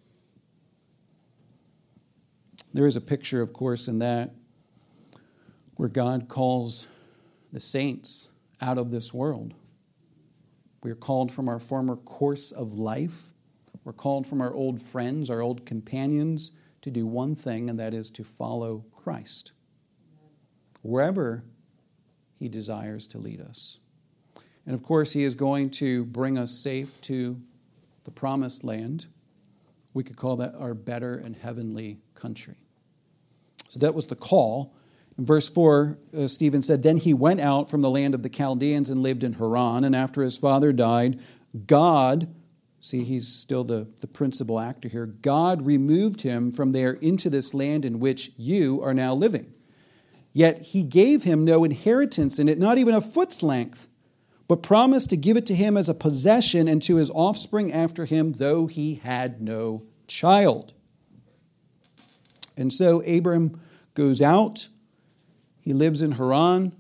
There is a picture, of course, in that where God calls the saints out of this world. We are called from our former course of life. We're called from our old friends, our old companions, to do one thing, and that is to follow Christ, wherever he desires to lead us. And of course, he is going to bring us safe to the promised land. We could call that our better and heavenly country. So that was the call. In verse 4, Stephen said, then he went out from the land of the Chaldeans and lived in Haran, and after his father died, God, see, he's still the principal actor here, God removed him from there into this land in which you are now living. Yet he gave him no inheritance in it, not even a foot's length, but promised to give it to him as a possession and to his offspring after him, though he had no child. And so Abram goes out. He lives in Haran.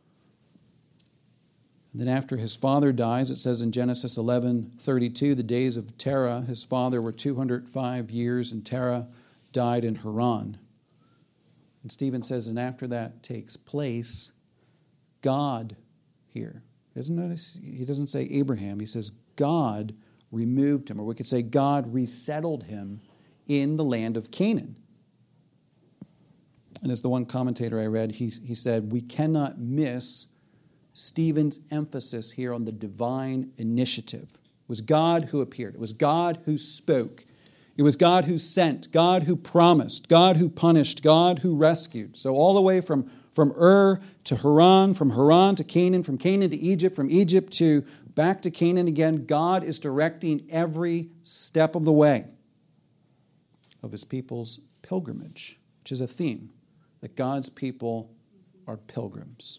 And then after his father dies, it says in Genesis 11:32, the days of Terah, his father, were 205 years, and Terah died in Haran. And Stephen says, and after that takes place, God here. He doesn't say Abraham. He says God removed him, or we could say God resettled him in the land of Canaan. And as the one commentator I read, he said, we cannot miss Stephen's emphasis here on the divine initiative. It was God who appeared. It was God who spoke. It was God who sent, God who promised, God who punished, God who rescued. So all the way from Ur to Haran, from Haran to Canaan, from Canaan to Egypt, from Egypt to back to Canaan again, God is directing every step of the way of his people's pilgrimage, which is a theme, that God's people are pilgrims.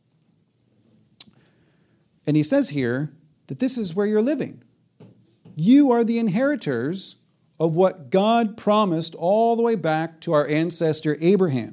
And he says here that this is where you're living. You are the inheritors of what God promised all the way back to our ancestor Abraham.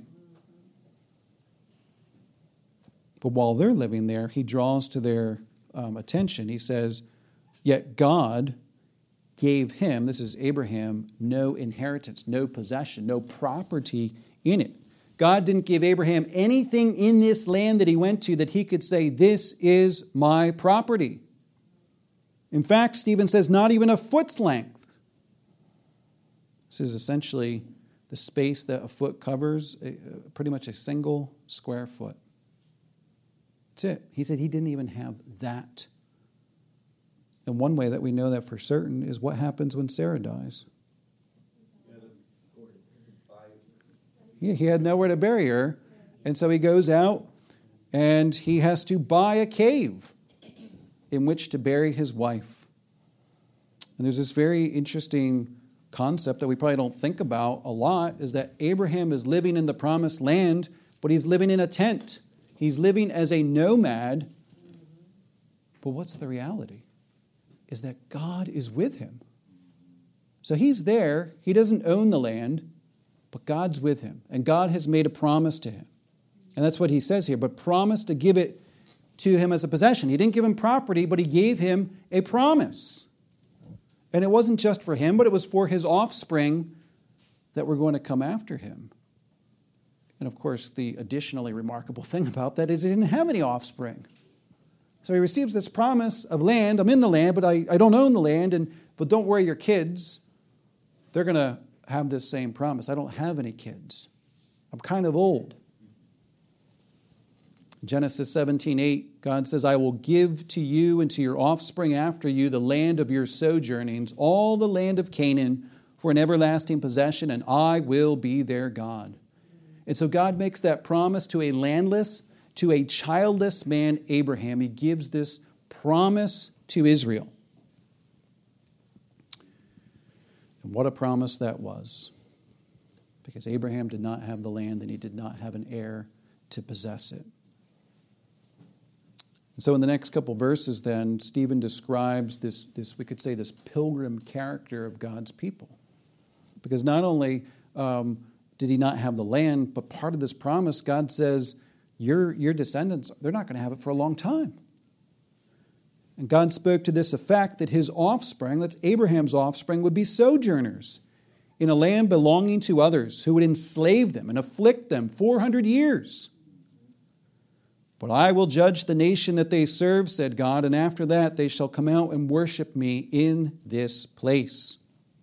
But while they're living there, he draws to their attention. He says, yet God gave him, this is Abraham, no inheritance, no possession, no property in it. God didn't give Abraham anything in this land that he went to that he could say, this is my property. In fact, Stephen says, not even a foot's length. This is essentially the space that a foot covers, pretty much a single square foot. That's it. He said he didn't even have that. And one way that we know that for certain is what happens when Sarah dies. He had nowhere to bury her, and so he goes out and he has to buy a cave in which to bury his wife. And there's this very interesting concept that we probably don't think about a lot is that Abraham is living in the promised land, but he's living in a tent. He's living as a nomad. But what's the reality? Is that God is with him. So he's there. He doesn't own the land, but God's with him. And God has made a promise to him. And that's what he says here, but promised to give it to him as a possession. He didn't give him property, but he gave him a promise. And it wasn't just for him, but it was for his offspring that were going to come after him. And of course, the additionally remarkable thing about that is he didn't have any offspring. So he receives this promise of land. I'm in the land, but I don't own the land. But don't worry, your kids, they're going to have this same promise. I don't have any kids. I'm kind of old. Genesis 17:8, God says, I will give to you and to your offspring after you the land of your sojournings, all the land of Canaan, for an everlasting possession, and I will be their God. And so God makes that promise to a landless, to a childless man, Abraham. He gives this promise to Israel. And what a promise that was. Because Abraham did not have the land and he did not have an heir to possess it. And so in the next couple verses then, Stephen describes this, we could say, this pilgrim character of God's people. Because not only did he not have the land, but part of this promise, God says, your descendants, they're not going to have it for a long time. And God spoke to this effect that his offspring, that's Abraham's offspring, would be sojourners in a land belonging to others who would enslave them and afflict them 400 years. But I will judge the nation that they serve, said God, and after that they shall come out and worship me in this place.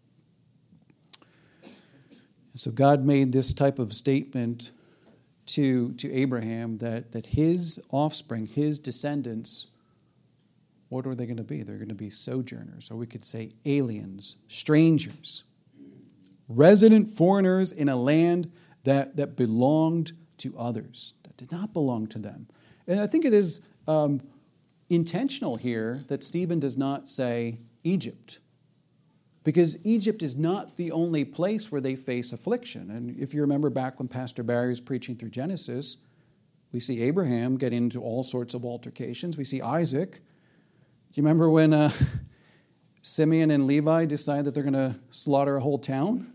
And so God made this type of statement to Abraham that his offspring, his descendants, what are they going to be? They're going to be sojourners, or we could say aliens, strangers, resident foreigners in a land that belonged to others, that did not belong to them. And I think it is intentional here that Stephen does not say Egypt, because Egypt is not the only place where they face affliction. And if you remember back when Pastor Barry was preaching through Genesis, we see Abraham get into all sorts of altercations. We see Isaac. Do you remember when Simeon and Levi decide that they're going to slaughter a whole town?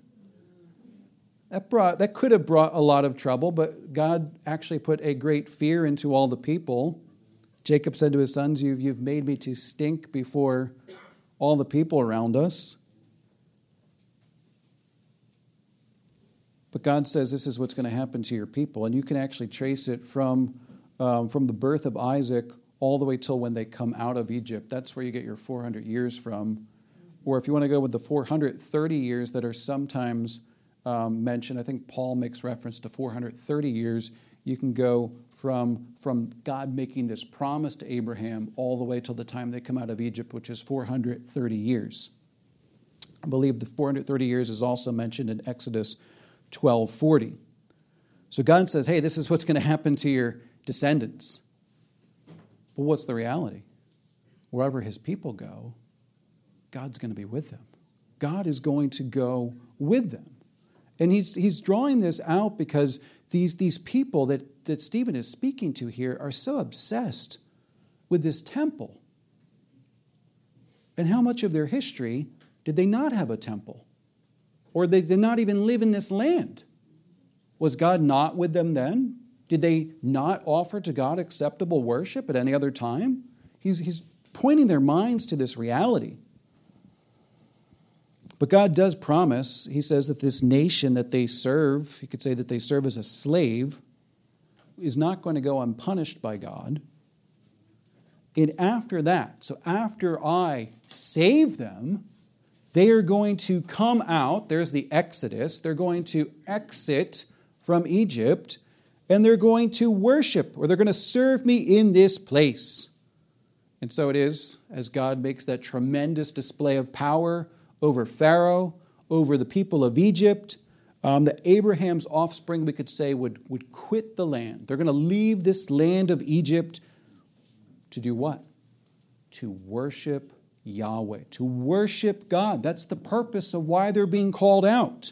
That could have brought a lot of trouble, but God actually put a great fear into all the people. Jacob said to his sons, you've made me to stink before all the people around us. But God says this is what's going to happen to your people. And you can actually trace it from the birth of Isaac all the way till when they come out of Egypt. That's where you get your 400 years from. Or if you want to go with the 430 years that are sometimes mentioned, I think Paul makes reference to 430 years. You can go from God making this promise to Abraham all the way till the time they come out of Egypt, which is 430 years. I believe the 430 years is also mentioned in Exodus 12:40. So God says, hey, this is what's going to happen to your descendants. But what's the reality? Wherever his people go, God's going to be with them. God is going to go with them. And he's drawing this out because these people that Stephen is speaking to here are so obsessed with this temple. And how much of their history did they not have a temple? Or they did not even live in this land? Was God not with them then? Did they not offer to God acceptable worship at any other time? He's pointing their minds to this reality. But God does promise, he says that this nation that they serve, you could say that they serve as a slave, is not going to go unpunished by God. And after that, so after I save them, they are going to come out, there's the Exodus, they're going to exit from Egypt, and they're going to worship, or they're going to serve me in this place. And so it is, as God makes that tremendous display of power over Pharaoh, over the people of Egypt, that Abraham's offspring, we could say, would quit the land. They're going to leave this land of Egypt to do what? To worship Yahweh, to worship God. That's the purpose of why they're being called out.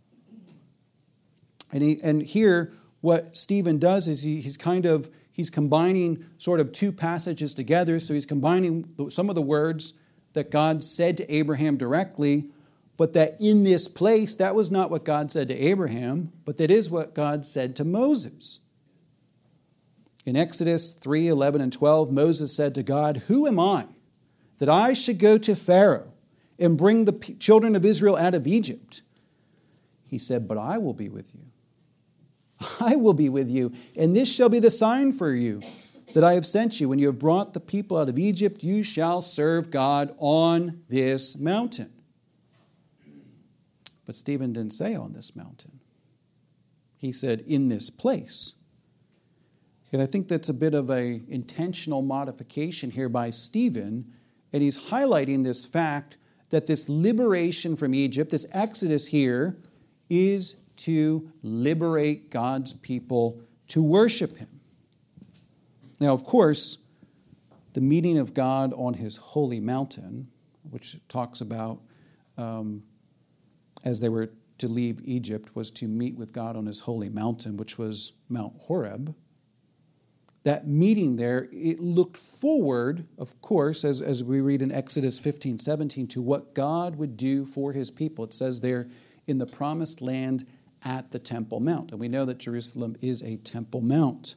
And here, what Stephen does is he's combining sort of two passages together. So he's combining some of the words that God said to Abraham directly, but that in this place, that was not what God said to Abraham, but that is what God said to Moses. In Exodus 3, 11 and 12, Moses said to God, "Who am I that I should go to Pharaoh and bring the children of Israel out of Egypt?" He said, "But I will be with you. I will be with you, and this shall be the sign for you that I have sent you. When you have brought the people out of Egypt, you shall serve God on this mountain." But Stephen didn't say on this mountain. He said in this place. And I think that's a bit of an intentional modification here by Stephen, and he's highlighting this fact that this liberation from Egypt, this exodus here, is to liberate God's people to worship Him. Now, of course, the meeting of God on His holy mountain, which talks about as they were to leave Egypt, was to meet with God on His holy mountain, which was Mount Horeb. That meeting there, it looked forward, of course, as we read in Exodus 15, 17, to what God would do for His people. It says there, in the promised land at the Temple Mount. And we know that Jerusalem is a Temple Mount.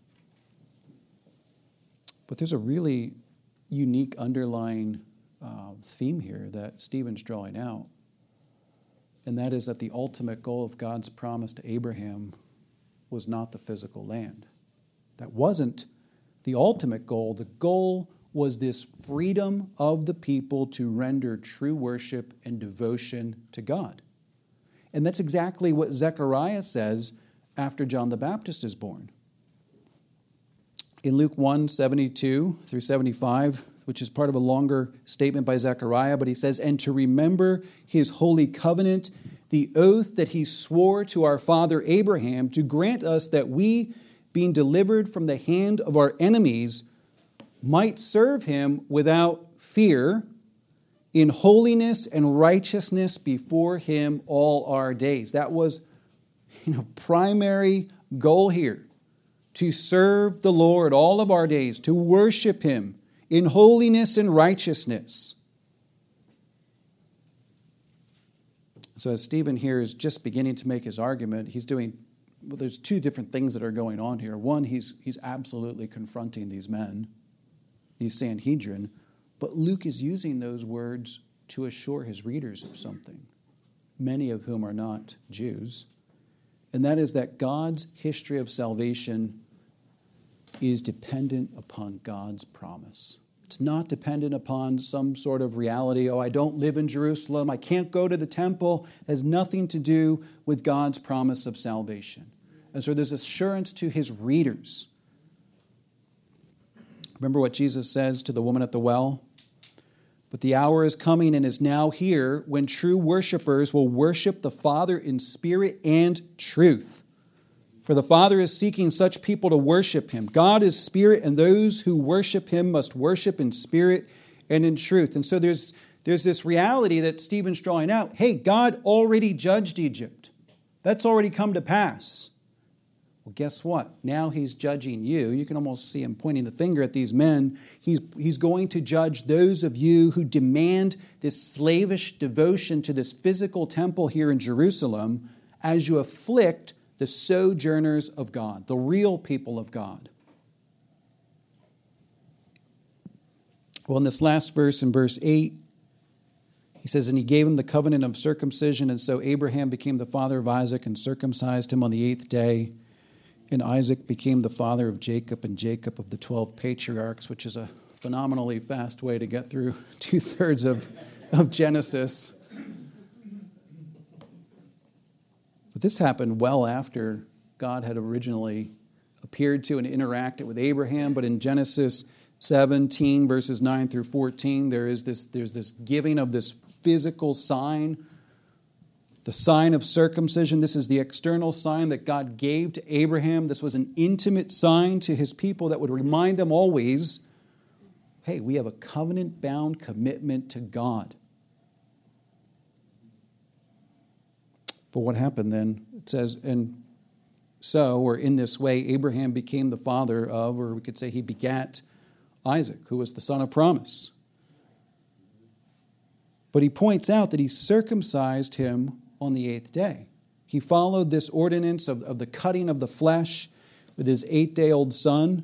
But there's a really unique underlying theme here that Stephen's drawing out. And that is that the ultimate goal of God's promise to Abraham was not the physical land. That wasn't the ultimate goal. The goal was this freedom of the people to render true worship and devotion to God. And that's exactly what Zechariah says after John the Baptist is born. In Luke 1, 72 through 75, which is part of a longer statement by Zechariah, but he says, "And to remember His holy covenant, the oath that He swore to our father Abraham, to grant us that we, being delivered from the hand of our enemies, might serve Him without fear, in holiness and righteousness before Him all our days." That was, primary goal here, to serve the Lord all of our days, to worship Him in holiness and righteousness. So as Stephen here is just beginning to make his argument, there's two different things that are going on here. One, he's absolutely confronting these men, these Sanhedrin, but Luke is using those words to assure his readers of something, many of whom are not Jews, and that is that God's history of salvation is dependent upon God's promise. It's not dependent upon some sort of reality. Oh, I don't live in Jerusalem. I can't go to the temple. It has nothing to do with God's promise of salvation. And so there's assurance to his readers. Remember what Jesus says to the woman at the well? "But the hour is coming and is now here when true worshipers will worship the Father in spirit and truth. For the Father is seeking such people to worship Him. God is spirit, and those who worship Him must worship in spirit and in truth." And so there's this reality that Stephen's drawing out. Hey, God already judged Egypt. That's already come to pass. Well, guess what? Now He's judging you. You can almost see Him pointing the finger at these men. He's going to judge those of you who demand this slavish devotion to this physical temple here in Jerusalem as you afflict the sojourners of God, the real people of God. Well, in this last verse, in verse 8, he says, "And He gave him the covenant of circumcision, and so Abraham became the father of Isaac and circumcised him on the 8th day. And Isaac became the father of Jacob, and Jacob of the 12 patriarchs," which is a phenomenally fast way to get through 2/3 of Genesis. But this happened well after God had originally appeared to and interacted with Abraham. But in Genesis 17, verses 9 through 14, there's this giving of this physical sign, the sign of circumcision. This is the external sign that God gave to Abraham. This was an intimate sign to His people that would remind them always hey, we have a covenant-bound commitment to God. But what happened then? It says, and so, or in this way, Abraham became the father of, or we could say he begat Isaac, who was the son of promise. But he points out that he circumcised him on the 8th day. He followed this ordinance of the cutting of the flesh with his 8-day-old son.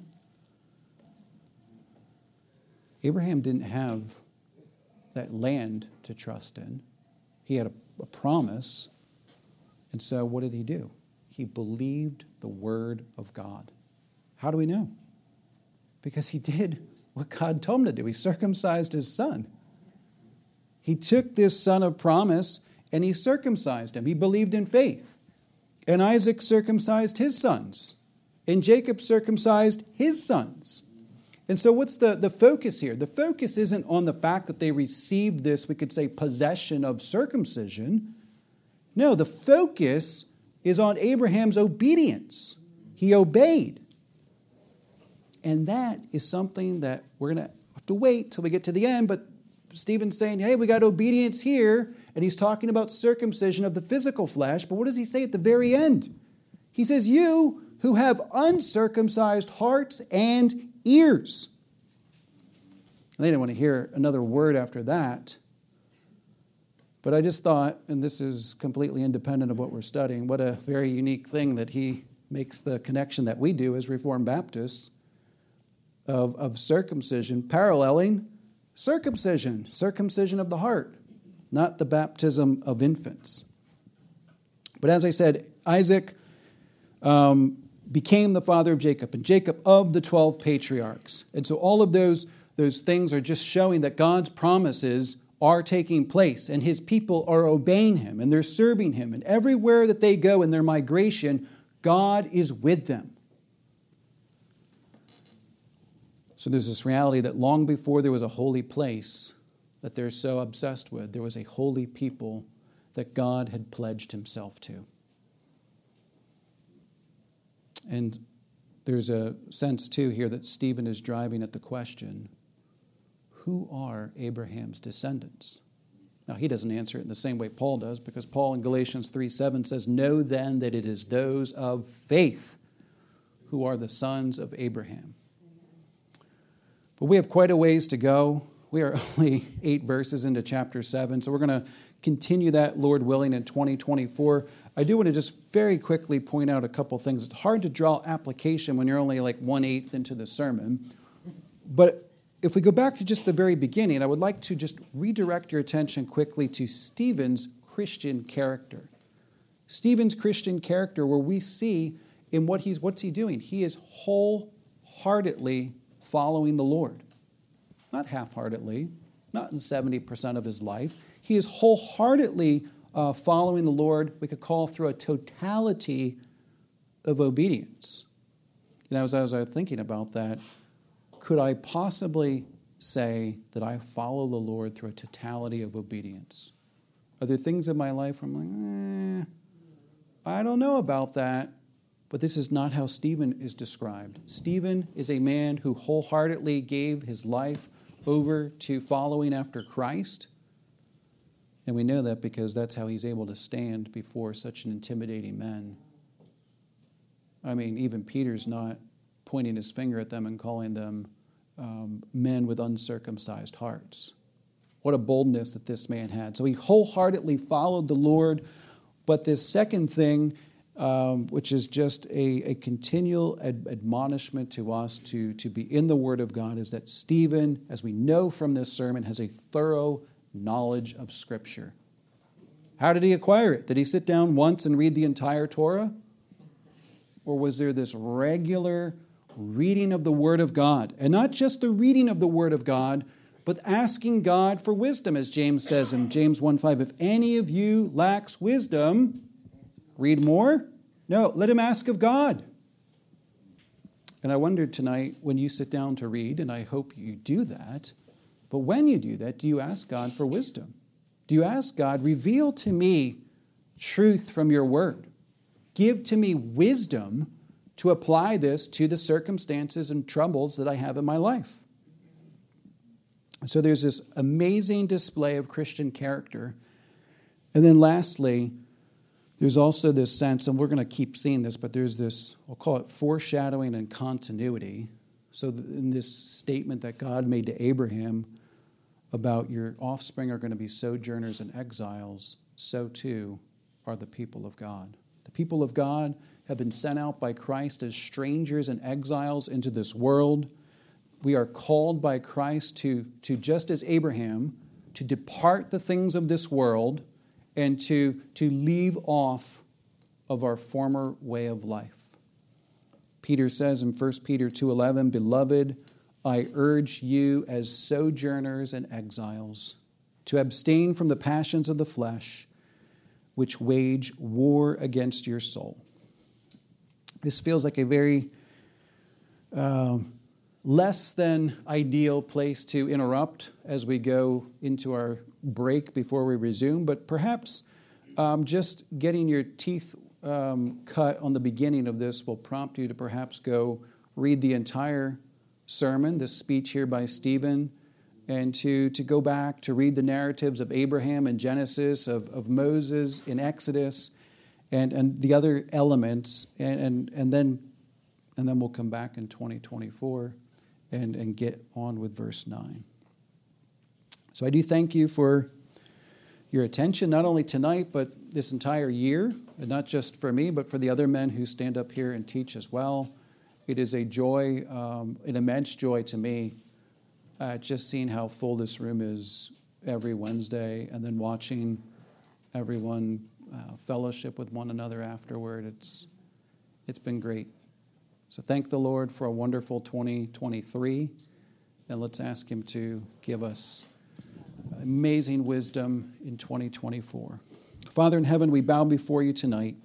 Abraham didn't have that land to trust in. He had a promise. And so what did he do? He believed the word of God. How do we know? Because he did what God told him to do. He circumcised his son. He took this son of promise and he circumcised him. He believed in faith. And Isaac circumcised his sons. And Jacob circumcised his sons. And so what's the focus here? The focus isn't on the fact that they received this, we could say, possession of circumcision. No, the focus is on Abraham's obedience. He obeyed. And that is something that we're going to have to wait till we get to the end, but Stephen's saying, hey, we got obedience here, and he's talking about circumcision of the physical flesh, but what does he say at the very end? He says, you who have uncircumcised hearts and ears. They didn't want to hear another word after that, but I just thought, and this is completely independent of what we're studying, what a very unique thing that he makes the connection that we do as Reformed Baptists of circumcision, paralleling circumcision of the heart, not the baptism of infants. But as I said, Isaac became the father of Jacob, and Jacob of the 12 patriarchs. And so all of those things are just showing that God's promises are taking place, and his people are obeying him, and they're serving him. And everywhere that they go in their migration, God is with them. So there's this reality that long before there was a holy place that they're so obsessed with, there was a holy people that God had pledged himself to. And there's a sense, too, here that Stephen is driving at the question, who are Abraham's descendants? Now, he doesn't answer it in the same way Paul does, because Paul in Galatians 3:7 says, know then that it is those of faith who are the sons of Abraham. But we have quite a ways to go. We are only 8 verses into chapter 7, so we're going to continue that, Lord willing, in 2024. I do want to just very quickly point out a couple things. It's hard to draw application when you're only like 1/8 into the sermon. But if we go back to just the very beginning, I would like to just redirect your attention quickly to Stephen's Christian character. Stephen's Christian character, where we see in what's he doing? He is wholeheartedly following the Lord. Not half-heartedly, not in 70% of his life. He is wholeheartedly following the Lord, we could call through a totality of obedience. And as I was thinking about that, could I possibly say that I follow the Lord through a totality of obedience? Are there things in my life where I'm like, I don't know about that? But this is not how Stephen is described. Stephen is a man who wholeheartedly gave his life over to following after Christ. And we know that because that's how he's able to stand before such an intimidating man. I mean, even Peter's not pointing his finger at them and calling them men with uncircumcised hearts. What a boldness that this man had. So he wholeheartedly followed the Lord. But this second thing, which is just a continual admonishment to us to be in the Word of God, is that Stephen, as we know from this sermon, has a thorough knowledge of Scripture. How did he acquire it? Did he sit down once and read the entire Torah? Or was there this regular reading of the Word of God? And not just the reading of the Word of God, but asking God for wisdom, as James says in James 1:5. If any of you lacks wisdom, read more? No, let him ask of God. And I wondered tonight, when you sit down to read, and I hope you do that, but when you do that, do you ask God for wisdom? Do you ask God, reveal to me truth from your word? Give to me wisdom to apply this to the circumstances and troubles that I have in my life. So there's this amazing display of Christian character. And then lastly, there's also this sense, and we're going to keep seeing this, but there's this, we'll call it foreshadowing and continuity. So in this statement that God made to Abraham about your offspring are going to be sojourners and exiles, so too are the people of God. The people of God have been sent out by Christ as strangers and exiles into this world. We are called by Christ to just as Abraham, to depart the things of this world and to leave off of our former way of life. Peter says in 1 Peter 2:11, "Beloved, I urge you as sojourners and exiles to abstain from the passions of the flesh, which wage war against your soul." This feels like a very less than ideal place to interrupt as we go into our break before we resume, but perhaps just getting your teeth cut on the beginning of this will prompt you to perhaps go read the entire sermon, this speech here by Stephen, and to go back to read the narratives of Abraham in Genesis, of Moses in Exodus, and the other elements, and then we'll come back in 2024 and get on with verse 9. So I do thank you for your attention, not only tonight, but this entire year, and not just for me, but for the other men who stand up here and teach as well. It is a joy, an immense joy to me, just seeing how full this room is every Wednesday, and then watching everyone fellowship with one another afterward. It's been great. So thank the Lord for a wonderful 2023, and let's ask Him to give us amazing wisdom in 2024. Father in heaven, we bow before you tonight.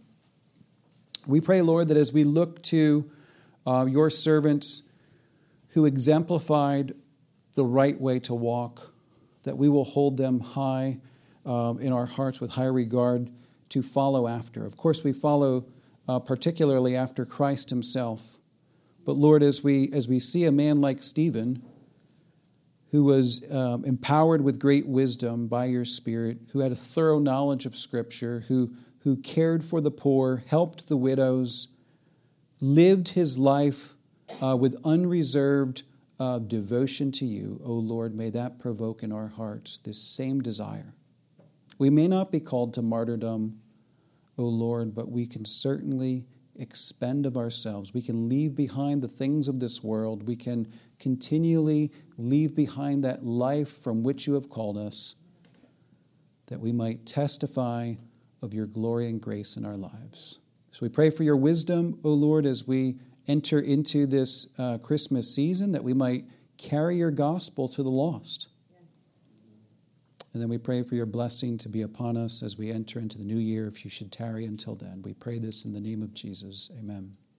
We pray, Lord, that as we look to your servants who exemplified the right way to walk, that we will hold them high in our hearts with high regard to follow after. Of course, we follow particularly after Christ himself. But Lord, as we see a man like Stephen, who was empowered with great wisdom by your Spirit, who had a thorough knowledge of Scripture, who cared for the poor, helped the widows, lived his life with unreserved devotion to you, O Lord, may that provoke in our hearts this same desire. We may not be called to martyrdom, O Lord, but we can certainly expend of ourselves. We can leave behind the things of this world. We can continually leave behind that life from which you have called us, that we might testify of your glory and grace in our lives. So we pray for your wisdom, O Lord, as we enter into this Christmas season, that we might carry your gospel to the lost. And then we pray for your blessing to be upon us as we enter into the new year, if you should tarry until then. We pray this in the name of Jesus. Amen.